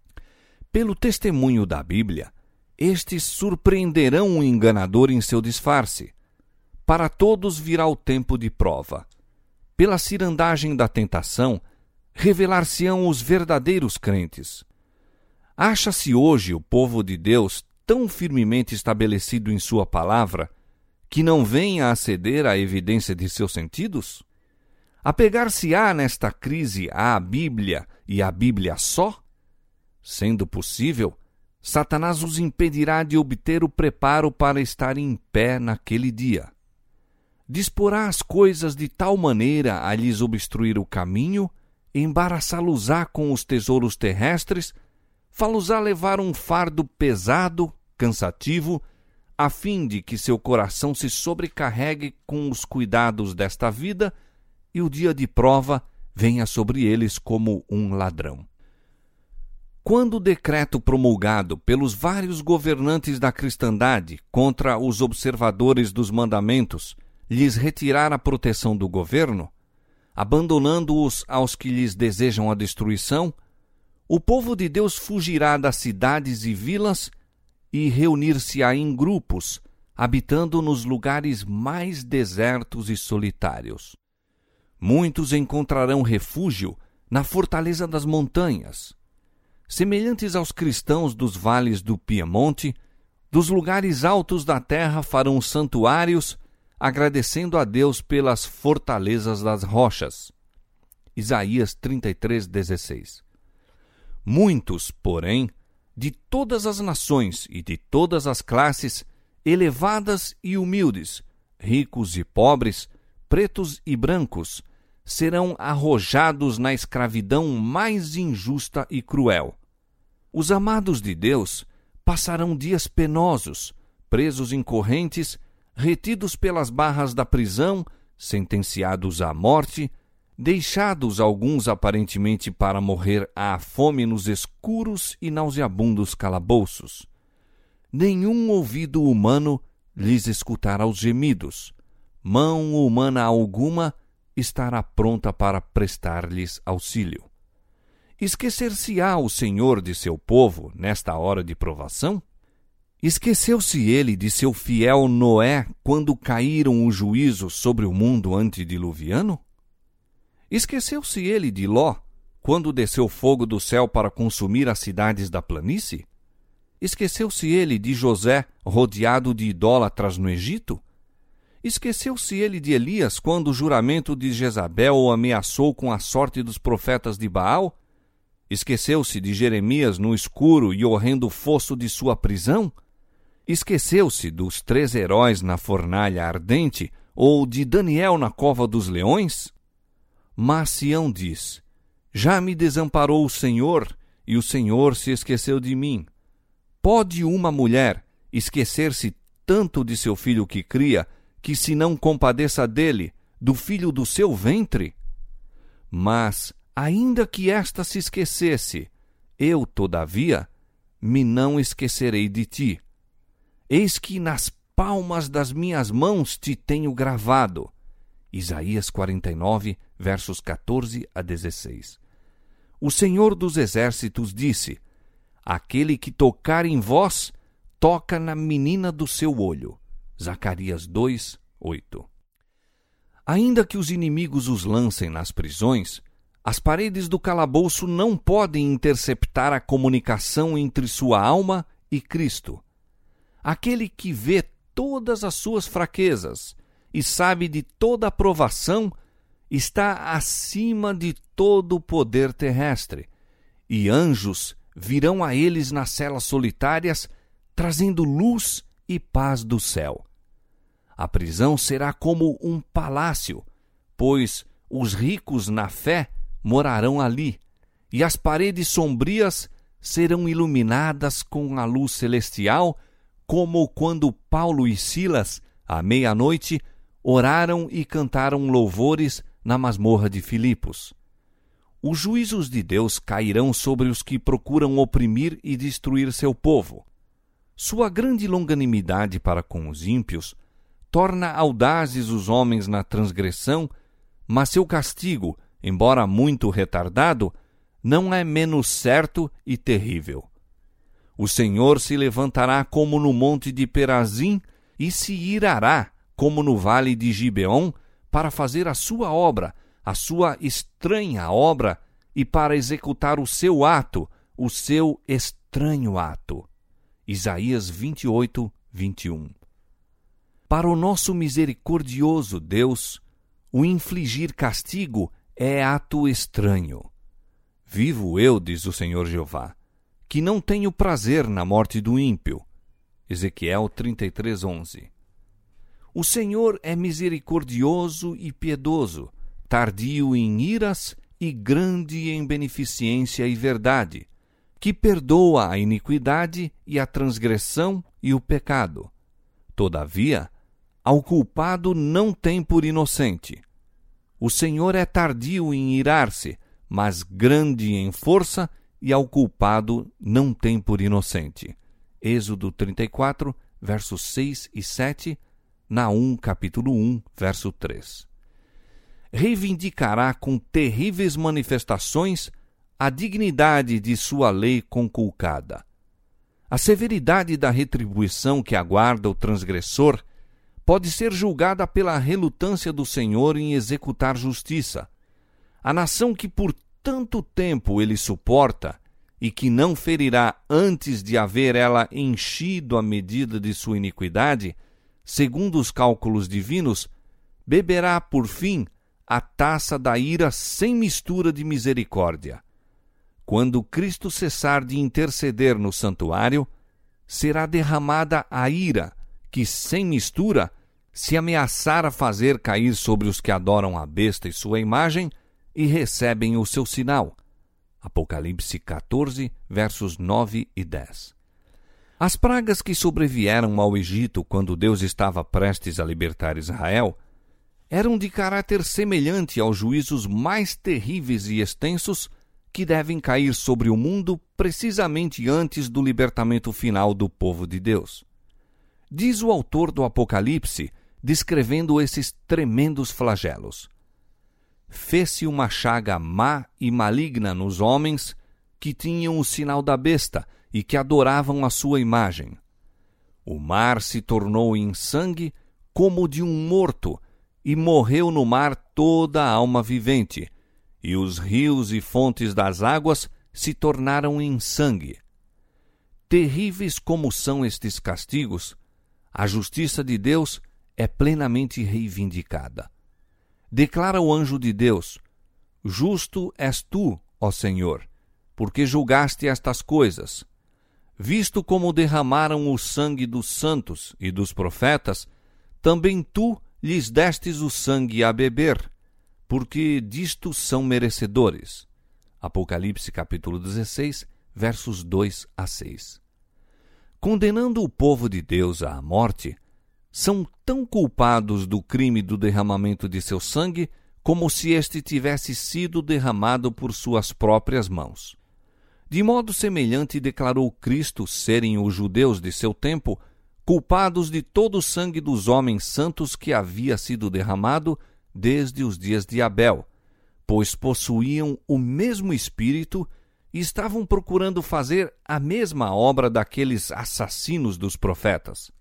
S1: Pelo testemunho da Bíblia, estes surpreenderão o enganador em seu disfarce. Para todos virá o tempo de prova. Pela cirandagem da tentação, revelar-se-ão os verdadeiros crentes. Acha-se hoje o povo de Deus tão firmemente estabelecido em sua palavra que não venha a ceder à evidência de seus sentidos? Apegar-se-á nesta crise à Bíblia e à Bíblia só? Sendo possível, Satanás os impedirá de obter o preparo para estar em pé naquele dia. Disporá as coisas de tal maneira a lhes obstruir o caminho, embaraçá-los-á com os tesouros terrestres, fá-los-á levar um fardo pesado, cansativo, a fim de que seu coração se sobrecarregue com os cuidados desta vida e o dia de prova venha sobre eles como um ladrão. Quando o decreto promulgado pelos vários governantes da cristandade contra os observadores dos mandamentos lhes retirar a proteção do governo, abandonando-os aos que lhes desejam a destruição, o povo de Deus fugirá das cidades e vilas e reunir-se-á em grupos, habitando nos lugares mais desertos e solitários. Muitos encontrarão refúgio na fortaleza das montanhas. Semelhantes aos cristãos dos vales do Piemonte, dos lugares altos da terra farão santuários, agradecendo a Deus pelas fortalezas das rochas. Isaías 33:16. Muitos, porém, de todas as nações e de todas as classes, elevadas e humildes, ricos e pobres, pretos e brancos, serão arrojados na escravidão mais injusta e cruel. Os amados de Deus passarão dias penosos, presos em correntes, retidos pelas barras da prisão, sentenciados à morte, deixados alguns aparentemente para morrer à fome nos escuros e nauseabundos calabouços. Nenhum ouvido humano lhes escutará os gemidos, mão humana alguma estará pronta para prestar-lhes auxílio. Esquecer-se-á o Senhor de seu povo nesta hora de provação? Esqueceu-se ele de seu fiel Noé quando caíram os juízos sobre o mundo antediluviano? Esqueceu-se ele de Ló quando desceu fogo do céu para consumir as cidades da planície? Esqueceu-se ele de José rodeado de idólatras no Egito? Esqueceu-se ele de Elias quando o juramento de Jezabel o ameaçou com a sorte dos profetas de Baal? Esqueceu-se de Jeremias no escuro e horrendo fosso de sua prisão? Esqueceu-se dos 3 heróis na fornalha ardente ou de Daniel na cova dos leões? Mas Sião diz: já me desamparou o Senhor, e o Senhor se esqueceu de mim. Pode uma mulher esquecer-se tanto de seu filho que cria, que se não compadeça dele, do filho do seu ventre? Mas, ainda que esta se esquecesse, eu, todavia, me não esquecerei de ti. Eis que nas palmas das minhas mãos te tenho gravado. Isaías 49, versos 14 a 16. O Senhor dos Exércitos disse: aquele que tocar em vós, toca na menina do seu olho. Zacarias 2, 8. Ainda que os inimigos os lancem nas prisões, as paredes do calabouço não podem interceptar a comunicação entre sua alma e Cristo. Aquele que vê todas as suas fraquezas e sabe de toda a provação está acima de todo o poder terrestre, e anjos virão a eles nas celas solitárias, trazendo luz e paz do céu. A prisão será como um palácio, pois os ricos na fé morarão ali, e as paredes sombrias serão iluminadas com a luz celestial, como quando Paulo e Silas, à meia-noite, oraram e cantaram louvores na masmorra de Filipos. Os juízos de Deus cairão sobre os que procuram oprimir e destruir seu povo. Sua grande longanimidade para com os ímpios torna audazes os homens na transgressão, mas seu castigo, embora muito retardado, não é menos certo e terrível. O Senhor se levantará como no monte de Perazim e se irará como no vale de Gibeon para fazer a sua obra, a sua estranha obra, e para executar o seu ato, o seu estranho ato. Isaías 28, 21. Para o nosso misericordioso Deus, o infligir castigo é ato estranho. Vivo eu, diz o Senhor Jeová, que não tenho prazer na morte do ímpio. Ezequiel 33, 11. O Senhor é misericordioso e piedoso, tardio em iras e grande em beneficência e verdade, que perdoa a iniquidade e a transgressão e o pecado. Todavia, ao culpado não tem por inocente. O Senhor é tardio em irar-se, mas grande em força, e ao culpado não tem por inocente. Êxodo 34, versos 6 e 7, Naum, capítulo 1, verso 3. Reivindicará com terríveis manifestações a dignidade de sua lei conculcada. A severidade da retribuição que aguarda o transgressor pode ser julgada pela relutância do Senhor em executar justiça. A nação que por tanto tempo ele suporta e que não ferirá antes de haver ela enchido a medida de sua iniquidade, segundo os cálculos divinos, beberá por fim a taça da ira sem mistura de misericórdia. Quando Cristo cessar de interceder no santuário, será derramada a ira que, sem mistura, se ameaçar a fazer cair sobre os que adoram a besta e sua imagem e recebem o seu sinal. Apocalipse 14, versos 9 e 10. As pragas que sobrevieram ao Egito quando Deus estava prestes a libertar Israel eram de caráter semelhante aos juízos mais terríveis e extensos que devem cair sobre o mundo precisamente antes do libertamento final do povo de Deus. Diz o autor do Apocalipse, descrevendo esses tremendos flagelos: fez-se uma chaga má e maligna nos homens que tinham o sinal da besta e que adoravam a sua imagem. O mar se tornou em sangue como de um morto, e morreu no mar toda a alma vivente, e os rios e fontes das águas se tornaram em sangue. Terríveis como são estes castigos, a justiça de Deus é plenamente reivindicada. Declara o anjo de Deus: justo és tu, ó Senhor, porque julgaste estas coisas. Visto como derramaram o sangue dos santos e dos profetas, também tu lhes destes o sangue a beber, porque disto são merecedores. Apocalipse capítulo 16, versos 2 a 6. Condenando o povo de Deus à morte, são tão culpados do crime do derramamento de seu sangue como se este tivesse sido derramado por suas próprias mãos. De modo semelhante declarou Cristo serem os judeus de seu tempo culpados de todo o sangue dos homens santos que havia sido derramado desde os dias de Abel, pois possuíam o mesmo espírito e estavam procurando fazer a mesma obra daqueles assassinos dos profetas.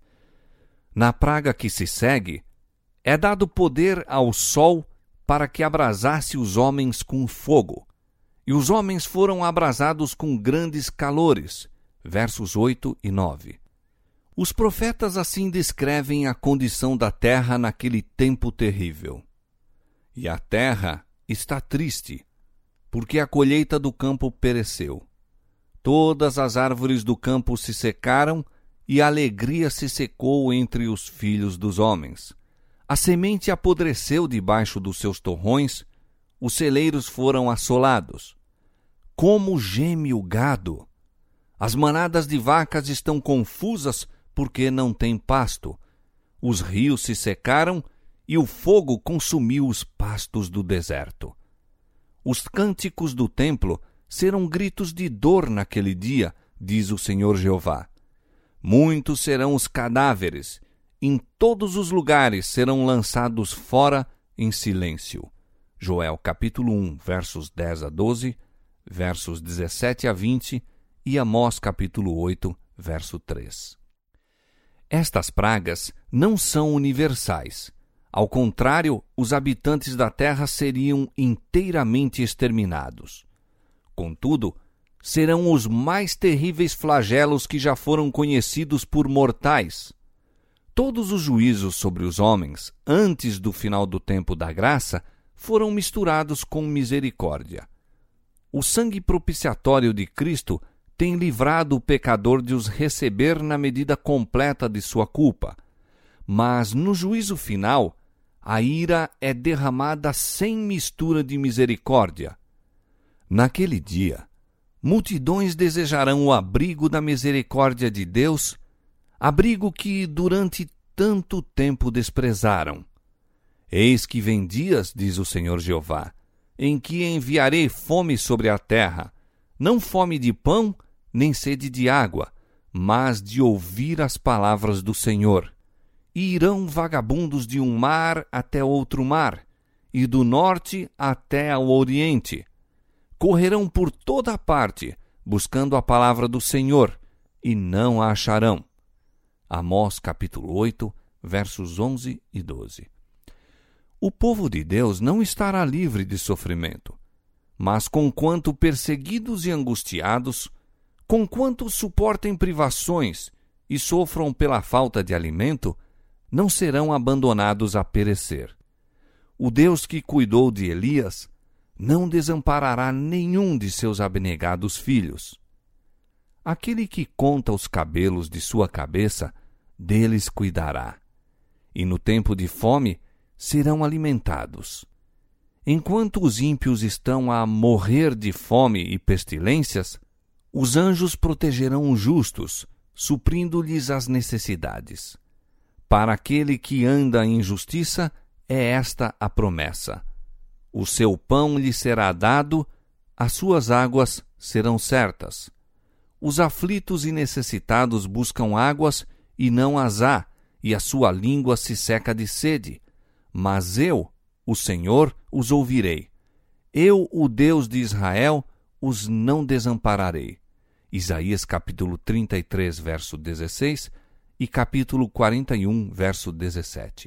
S1: Na praga que se segue, é dado poder ao sol para que abrasasse os homens com fogo, e os homens foram abrasados com grandes calores. Versos 8 e 9. Os profetas assim descrevem a condição da terra naquele tempo terrível. E a terra está triste, porque a colheita do campo pereceu. Todas as árvores do campo se secaram, e a alegria se secou entre os filhos dos homens. A semente apodreceu debaixo dos seus torrões, os celeiros foram assolados. Como geme o gado! As manadas de vacas estão confusas porque não têm pasto. Os rios se secaram e o fogo consumiu os pastos do deserto. Os cânticos do templo serão gritos de dor naquele dia, diz o Senhor Jeová. Muitos serão os cadáveres, em todos os lugares serão lançados fora em silêncio. Joel capítulo 1, versos 10 a 12, versos 17 a 20 e Amós capítulo 8, verso 3. Estas pragas não são universais. Ao contrário, os habitantes da terra seriam inteiramente exterminados. Contudo, serão os mais terríveis flagelos que já foram conhecidos por mortais. Todos os juízos sobre os homens, antes do final do tempo da graça, foram misturados com misericórdia. O sangue propiciatório de Cristo tem livrado o pecador de os receber na medida completa de sua culpa. Mas no juízo final, a ira é derramada sem mistura de misericórdia. Naquele dia, multidões desejarão o abrigo da misericórdia de Deus, abrigo que durante tanto tempo desprezaram. Eis que vem dias, diz o Senhor Jeová, em que enviarei fome sobre a terra, não fome de pão, nem sede de água, mas de ouvir as palavras do Senhor. E irão vagabundos de um mar até outro mar, e do norte até ao oriente. Correrão por toda a parte, buscando a palavra do Senhor, e não a acharão. Amós capítulo 8, versos 11 e 12. O povo de Deus não estará livre de sofrimento, mas conquanto perseguidos e angustiados, conquanto suportem privações e sofram pela falta de alimento, não serão abandonados a perecer. O Deus que cuidou de Elias não desamparará nenhum de seus abnegados filhos. Aquele que conta os cabelos de sua cabeça, deles cuidará. E no tempo de fome serão alimentados. Enquanto os ímpios estão a morrer de fome e pestilências, os anjos protegerão os justos, suprindo-lhes as necessidades. Para aquele que anda em justiça, é esta a promessa. O seu pão lhe será dado, as suas águas serão certas. Os aflitos e necessitados buscam águas e não as há, e a sua língua se seca de sede. Mas eu, o Senhor, os ouvirei. Eu, o Deus de Israel, os não desampararei. Isaías capítulo 33, verso 16 e capítulo 41, verso 17.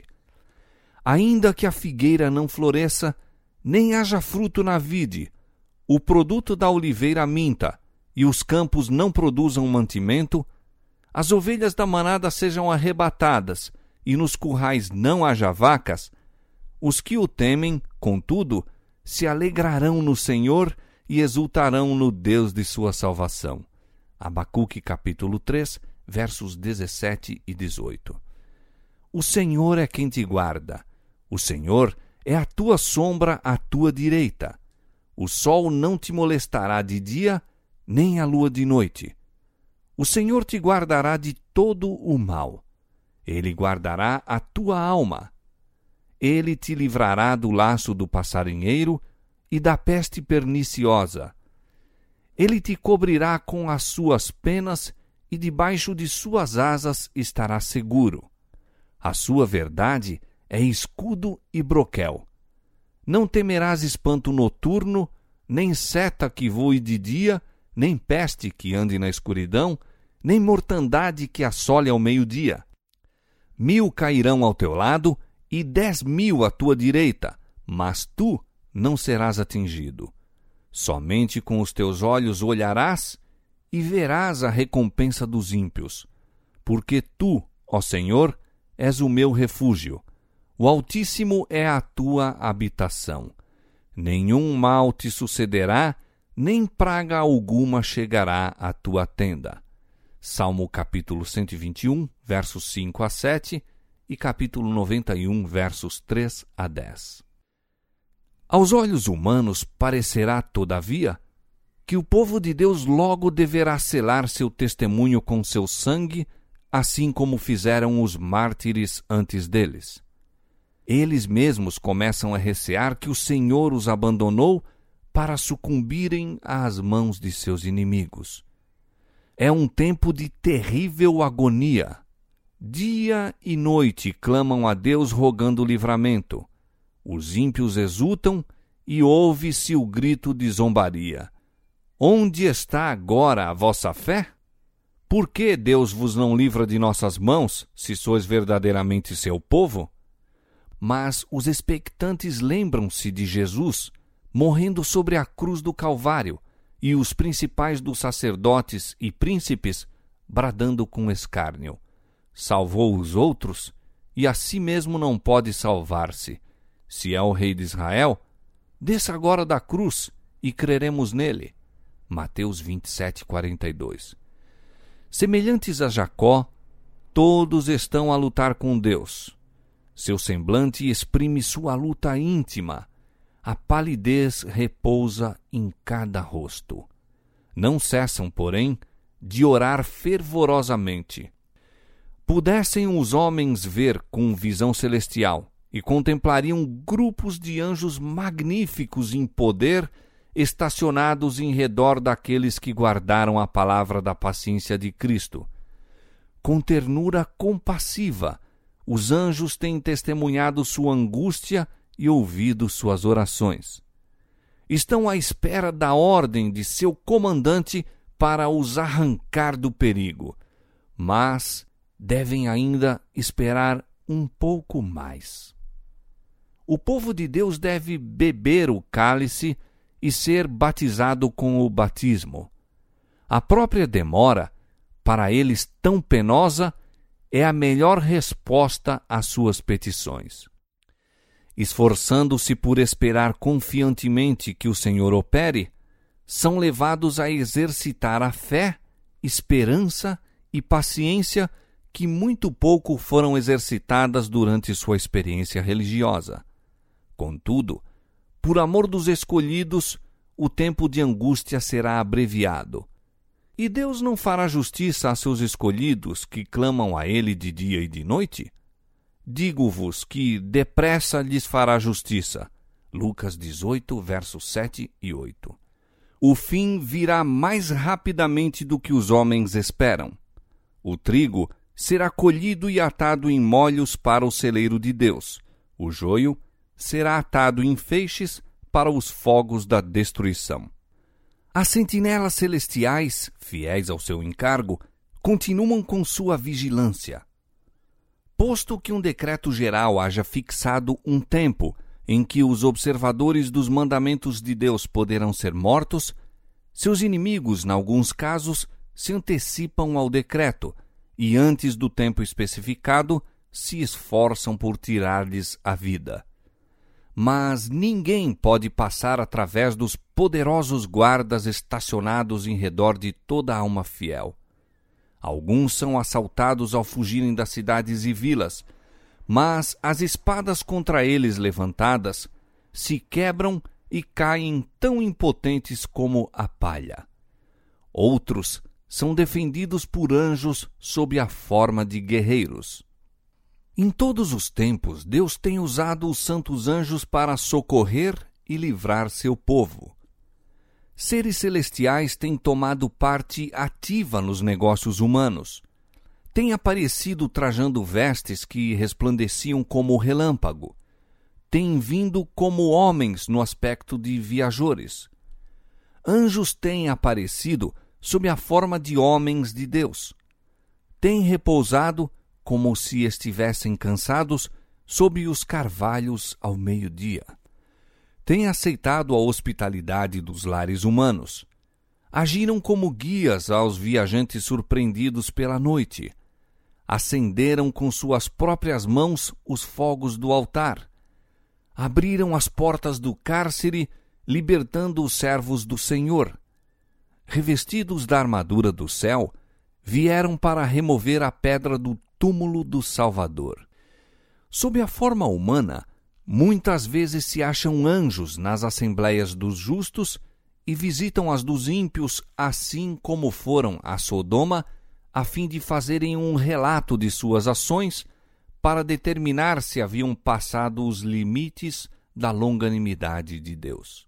S1: Ainda que a figueira não floresça, nem haja fruto na vide, o produto da oliveira minta, e os campos não produzam mantimento, as ovelhas da manada sejam arrebatadas, e nos currais não haja vacas, os que o temem, contudo, se alegrarão no Senhor e exultarão no Deus de sua salvação. Abacuque capítulo 3, versos 17 e 18. O Senhor é quem te guarda. O Senhor é a tua sombra à tua direita. O sol não te molestará de dia, nem a lua de noite. O Senhor te guardará de todo o mal. Ele guardará a tua alma. Ele te livrará do laço do passarinheiro e da peste perniciosa. Ele te cobrirá com as suas penas e debaixo de suas asas estará seguro. A sua verdade é escudo e broquel. Não temerás espanto noturno, nem seta que voe de dia, nem peste que ande na escuridão, nem mortandade que assole ao meio-dia. 1.000 cairão ao teu lado e 10.000 à tua direita, mas tu não serás atingido. Somente com os teus olhos olharás e verás a recompensa dos ímpios. Porque tu, ó Senhor, és o meu refúgio. O Altíssimo é a tua habitação. Nenhum mal te sucederá, nem praga alguma chegará à tua tenda. Salmo capítulo 121, versos 5 a 7 e capítulo 91, versos 3 a 10. Aos olhos humanos parecerá, todavia, que o povo de Deus logo deverá selar seu testemunho com seu sangue, assim como fizeram os mártires antes deles. Eles mesmos começam a recear que o Senhor os abandonou para sucumbirem às mãos de seus inimigos. É um tempo de terrível agonia. Dia e noite clamam a Deus rogando livramento. Os ímpios exultam e ouve-se o grito de zombaria. Onde está agora a vossa fé? Por que Deus vos não livra de nossas mãos, se sois verdadeiramente seu povo? Mas os expectantes lembram-se de Jesus, morrendo sobre a cruz do Calvário, e os principais dos sacerdotes e príncipes, bradando com escárnio. Salvou os outros, e a si mesmo não pode salvar-se. Se é o Rei de Israel, desça agora da cruz, e creremos nele. Mateus 27, 42. Semelhantes a Jacó, todos estão a lutar com Deus. Seu semblante exprime sua luta íntima. A palidez repousa em cada rosto. Não cessam, porém, de orar fervorosamente. Pudessem os homens ver com visão celestial e contemplariam grupos de anjos magníficos em poder estacionados em redor daqueles que guardaram a palavra da paciência de Cristo. Com ternura compassiva, os anjos têm testemunhado sua angústia e ouvido suas orações. Estão à espera da ordem de seu comandante para os arrancar do perigo, mas devem ainda esperar um pouco mais. O povo de Deus deve beber o cálice e ser batizado com o batismo. A própria demora, para eles tão penosa, é a melhor resposta às suas petições. Esforçando-se por esperar confiantemente que o Senhor opere, são levados a exercitar a fé, esperança e paciência que muito pouco foram exercitadas durante sua experiência religiosa. Contudo, por amor dos escolhidos, o tempo de angústia será abreviado. E Deus não fará justiça a seus escolhidos que clamam a Ele de dia e de noite? Digo-vos que depressa lhes fará justiça. Lucas 18, versos 7 e 8. O fim virá mais rapidamente do que os homens esperam. O trigo será colhido e atado em molhos para o celeiro de Deus. O joio será atado em feixes para os fogos da destruição. As sentinelas celestiais, fiéis ao seu encargo, continuam com sua vigilância. Posto que um decreto geral haja fixado um tempo em que os observadores dos mandamentos de Deus poderão ser mortos, seus inimigos, em alguns casos, se antecipam ao decreto e, antes do tempo especificado, se esforçam por tirar-lhes a vida. Mas ninguém pode passar através dos poderosos guardas estacionados em redor de toda a alma fiel. Alguns são assaltados ao fugirem das cidades e vilas, mas as espadas contra eles levantadas se quebram e caem tão impotentes como a palha. Outros são defendidos por anjos sob a forma de guerreiros. Em todos os tempos, Deus tem usado os santos anjos para socorrer e livrar seu povo. seres celestiais têm tomado parte ativa nos negócios humanos. Têm aparecido trajando vestes que resplandeciam como relâmpago. Têm vindo como homens no aspecto de viajores. Anjos têm aparecido sob a forma de homens de Deus. Têm repousado, como se estivessem cansados, sob os carvalhos ao meio-dia. Têm aceitado a hospitalidade dos lares humanos. Agiram como guias aos viajantes surpreendidos pela noite. Acenderam com suas próprias mãos os fogos do altar. Abriram as portas do cárcere, libertando os servos do Senhor. Revestidos da armadura do céu, vieram para remover a pedra do túmulo do Salvador. Sob a forma humana, muitas vezes se acham anjos nas assembleias dos justos e visitam as dos ímpios, assim como foram a Sodoma, a fim de fazerem um relato de suas ações para determinar se haviam passado os limites da longanimidade de Deus.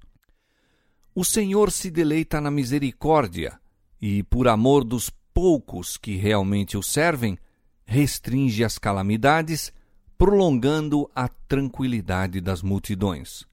S1: O Senhor se deleita na misericórdia e, por amor dos poucos que realmente o servem, restringe as calamidades, prolongando a tranquilidade das multidões.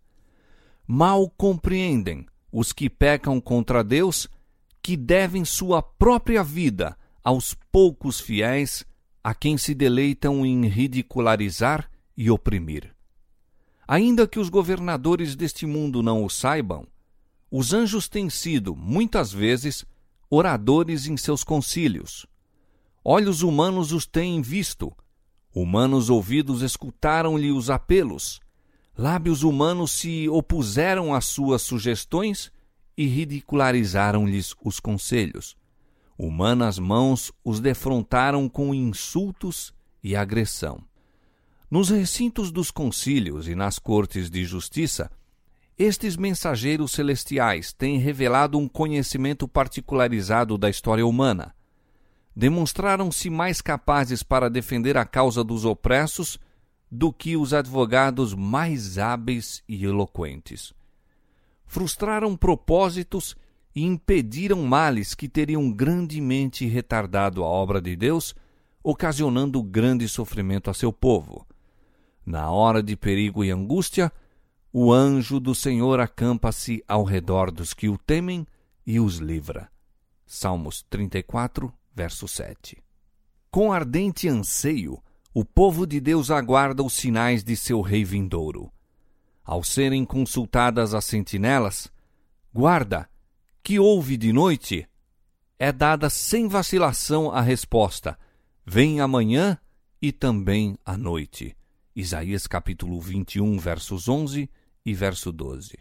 S1: Mal compreendem os que pecam contra Deus, que devem sua própria vida aos poucos fiéis, a quem se deleitam em ridicularizar e oprimir. Ainda que os governadores deste mundo não o saibam, os anjos têm sido, muitas vezes, oradores em seus concílios. Olhos humanos os têm visto, humanos ouvidos escutaram-lhe os apelos, lábios humanos se opuseram às suas sugestões e ridicularizaram-lhes os conselhos. Humanas mãos os defrontaram com insultos e agressão. Nos recintos dos concílios e nas cortes de justiça, estes mensageiros celestiais têm revelado um conhecimento particularizado da história humana. Demonstraram-se mais capazes para defender a causa dos opressos do que os advogados mais hábeis e eloquentes. Frustraram propósitos e impediram males que teriam grandemente retardado a obra de Deus, ocasionando grande sofrimento a seu povo. Na hora de perigo e angústia, o anjo do Senhor acampa-se ao redor dos que o temem e os livra. Salmos 34, verso 7. Com ardente anseio, o povo de Deus aguarda os sinais de seu rei vindouro. Ao serem consultadas as sentinelas, guarda, que ouve de noite? É dada sem vacilação a resposta, vem amanhã e também à noite. Isaías capítulo 21, versos 11 e verso 12.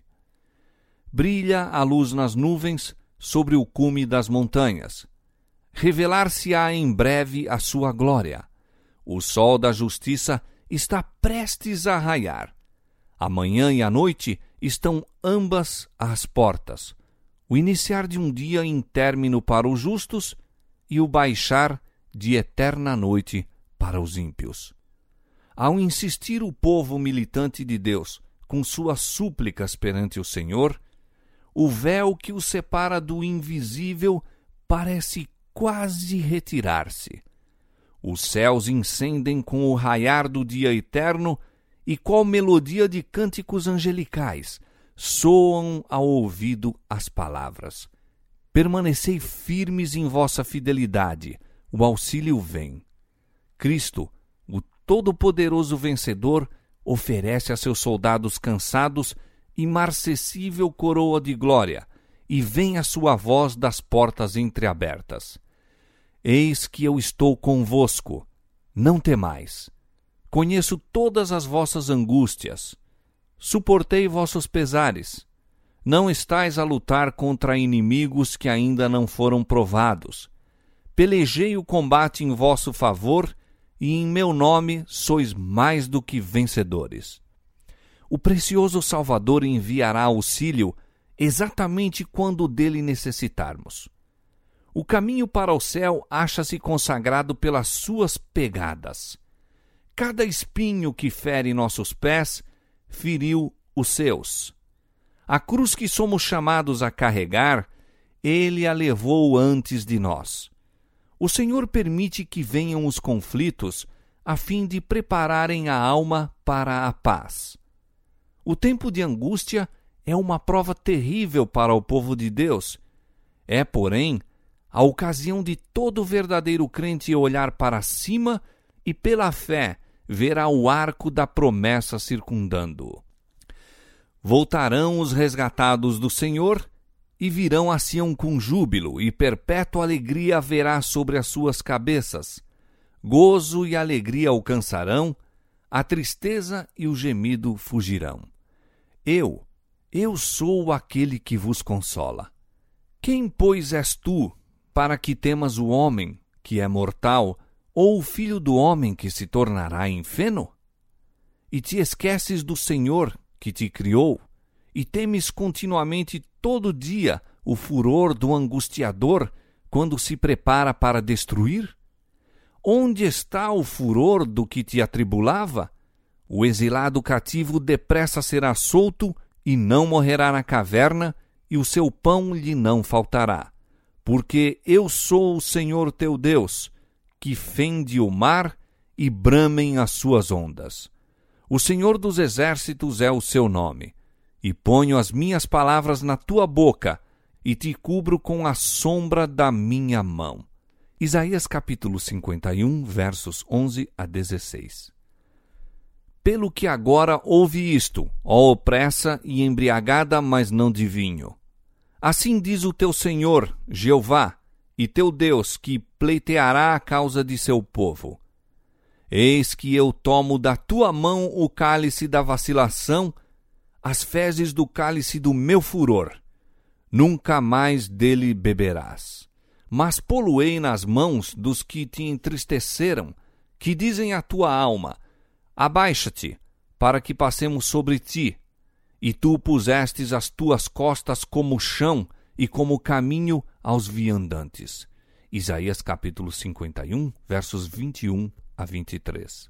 S1: Brilha a luz nas nuvens sobre o cume das montanhas. Revelar-se-á em breve a sua glória. O sol da justiça está prestes a raiar. A manhã e a noite estão ambas às portas. O iniciar de um dia em término para os justos e o baixar de eterna noite para os ímpios. Ao insistir o povo militante de Deus com suas súplicas perante o Senhor, o véu que o separa do invisível parece quase retirar-se. Os céus incendem com o raiar do dia eterno e qual melodia de cânticos angelicais soam ao ouvido as palavras: permanecei firmes em vossa fidelidade, o auxílio vem. Cristo, o todo-poderoso vencedor, oferece a seus soldados cansados imarcessível coroa de glória, e vem a sua voz das portas entreabertas. Eis que eu estou convosco, não temais. Conheço todas as vossas angústias. Suportei vossos pesares. Não estais a lutar contra inimigos que ainda não foram provados. Pelejei o combate em vosso favor, e em meu nome sois mais do que vencedores. O precioso Salvador enviará auxílio exatamente quando dele necessitarmos. O caminho para o céu acha-se consagrado pelas suas pegadas. Cada espinho que fere nossos pés feriu os seus. A cruz que somos chamados a carregar, Ele a levou antes de nós. O Senhor permite que venham os conflitos a fim de prepararem a alma para a paz. O tempo de angústia é uma prova terrível para o povo de Deus. É, porém, a ocasião de todo verdadeiro crente olhar para cima e, pela fé, verá o arco da promessa circundando-o. Voltarão os resgatados do Senhor e virão a Sião com júbilo, e perpétua alegria haverá sobre as suas cabeças. Gozo e alegria alcançarão, a tristeza e o gemido fugirão. Eu sou aquele que vos consola. Quem, pois, és tu, para que temas o homem, que é mortal, ou o filho do homem, que se tornará em feno? E te esqueces do Senhor, que te criou, e temes continuamente todo dia o furor do angustiador, quando se prepara para destruir? Onde está o furor do que te atribulava? O exilado cativo depressa será solto, e não morrerá na caverna, e o seu pão lhe não faltará. Porque eu sou o Senhor teu Deus, que fende o mar e bramem as suas ondas. O Senhor dos exércitos é o seu nome. E ponho as minhas palavras na tua boca, e te cubro com a sombra da minha mão. Isaías capítulo 51, versos 11 a 16. Pelo que agora ouve isto, ó opressa e embriagada, mas não de vinho. Assim diz o teu Senhor, Jeová, e teu Deus, que pleiteará a causa de seu povo. Eis que eu tomo da tua mão o cálice da vacilação, as fezes do cálice do meu furor. Nunca mais dele beberás. Mas pô-lo-ei nas mãos dos que te entristeceram, que dizem à tua alma: abaixa-te, para que passemos sobre ti. E tu pusestes as tuas costas como chão e como caminho aos viandantes. Isaías capítulo 51, versos 21 a 23.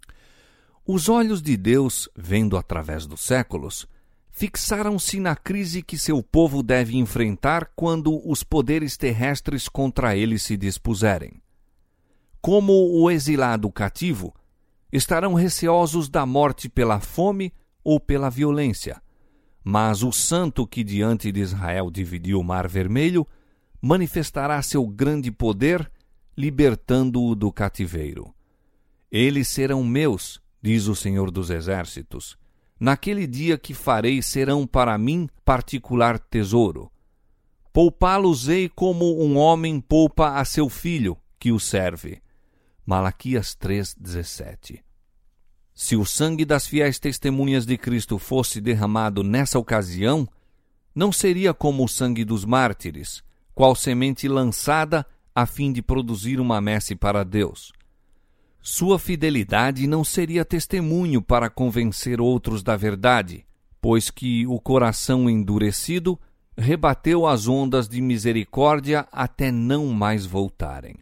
S1: Os olhos de Deus, vendo através dos séculos, fixaram-se na crise que seu povo deve enfrentar quando os poderes terrestres contra ele se dispuserem. Como o exilado cativo, estarão receosos da morte pela fome ou pela violência. Mas o santo que diante de Israel dividiu o Mar Vermelho manifestará seu grande poder, libertando-o do cativeiro. Eles serão meus, diz o Senhor dos Exércitos. Naquele dia que farei serão para mim particular tesouro. Poupá-los-ei como um homem poupa a seu filho, que o serve. Malaquias 3,17. Se o sangue das fiéis testemunhas de Cristo fosse derramado nessa ocasião, não seria como o sangue dos mártires, qual semente lançada a fim de produzir uma messe para Deus. Sua fidelidade não seria testemunho para convencer outros da verdade, pois que o coração endurecido rebateu as ondas de misericórdia até não mais voltarem.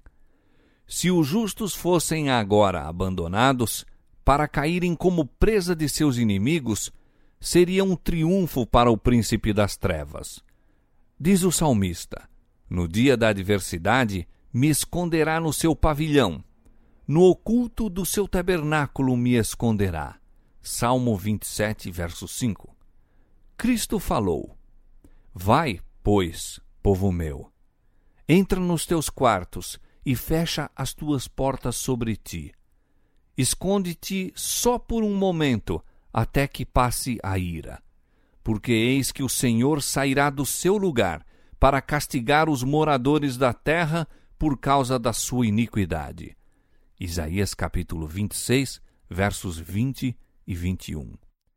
S1: Se os justos fossem agora abandonados, para caírem como presa de seus inimigos, seria um triunfo para o príncipe das trevas. Diz o salmista: no dia da adversidade, me esconderá no seu pavilhão. No oculto do seu tabernáculo me esconderá. Salmo 27, verso 5. Cristo falou: vai, pois, povo meu, entra nos teus quartos e fecha as tuas portas sobre ti. Esconde-te só por um momento, até que passe a ira. Porque eis que o Senhor sairá do seu lugar para castigar os moradores da terra por causa da sua iniquidade. Isaías capítulo 26, versos 20 e 21.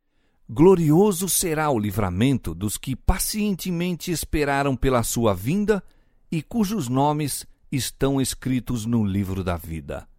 S1: Glorioso será o livramento dos que pacientemente esperaram pela sua vinda e cujos nomes estão escritos no livro da vida.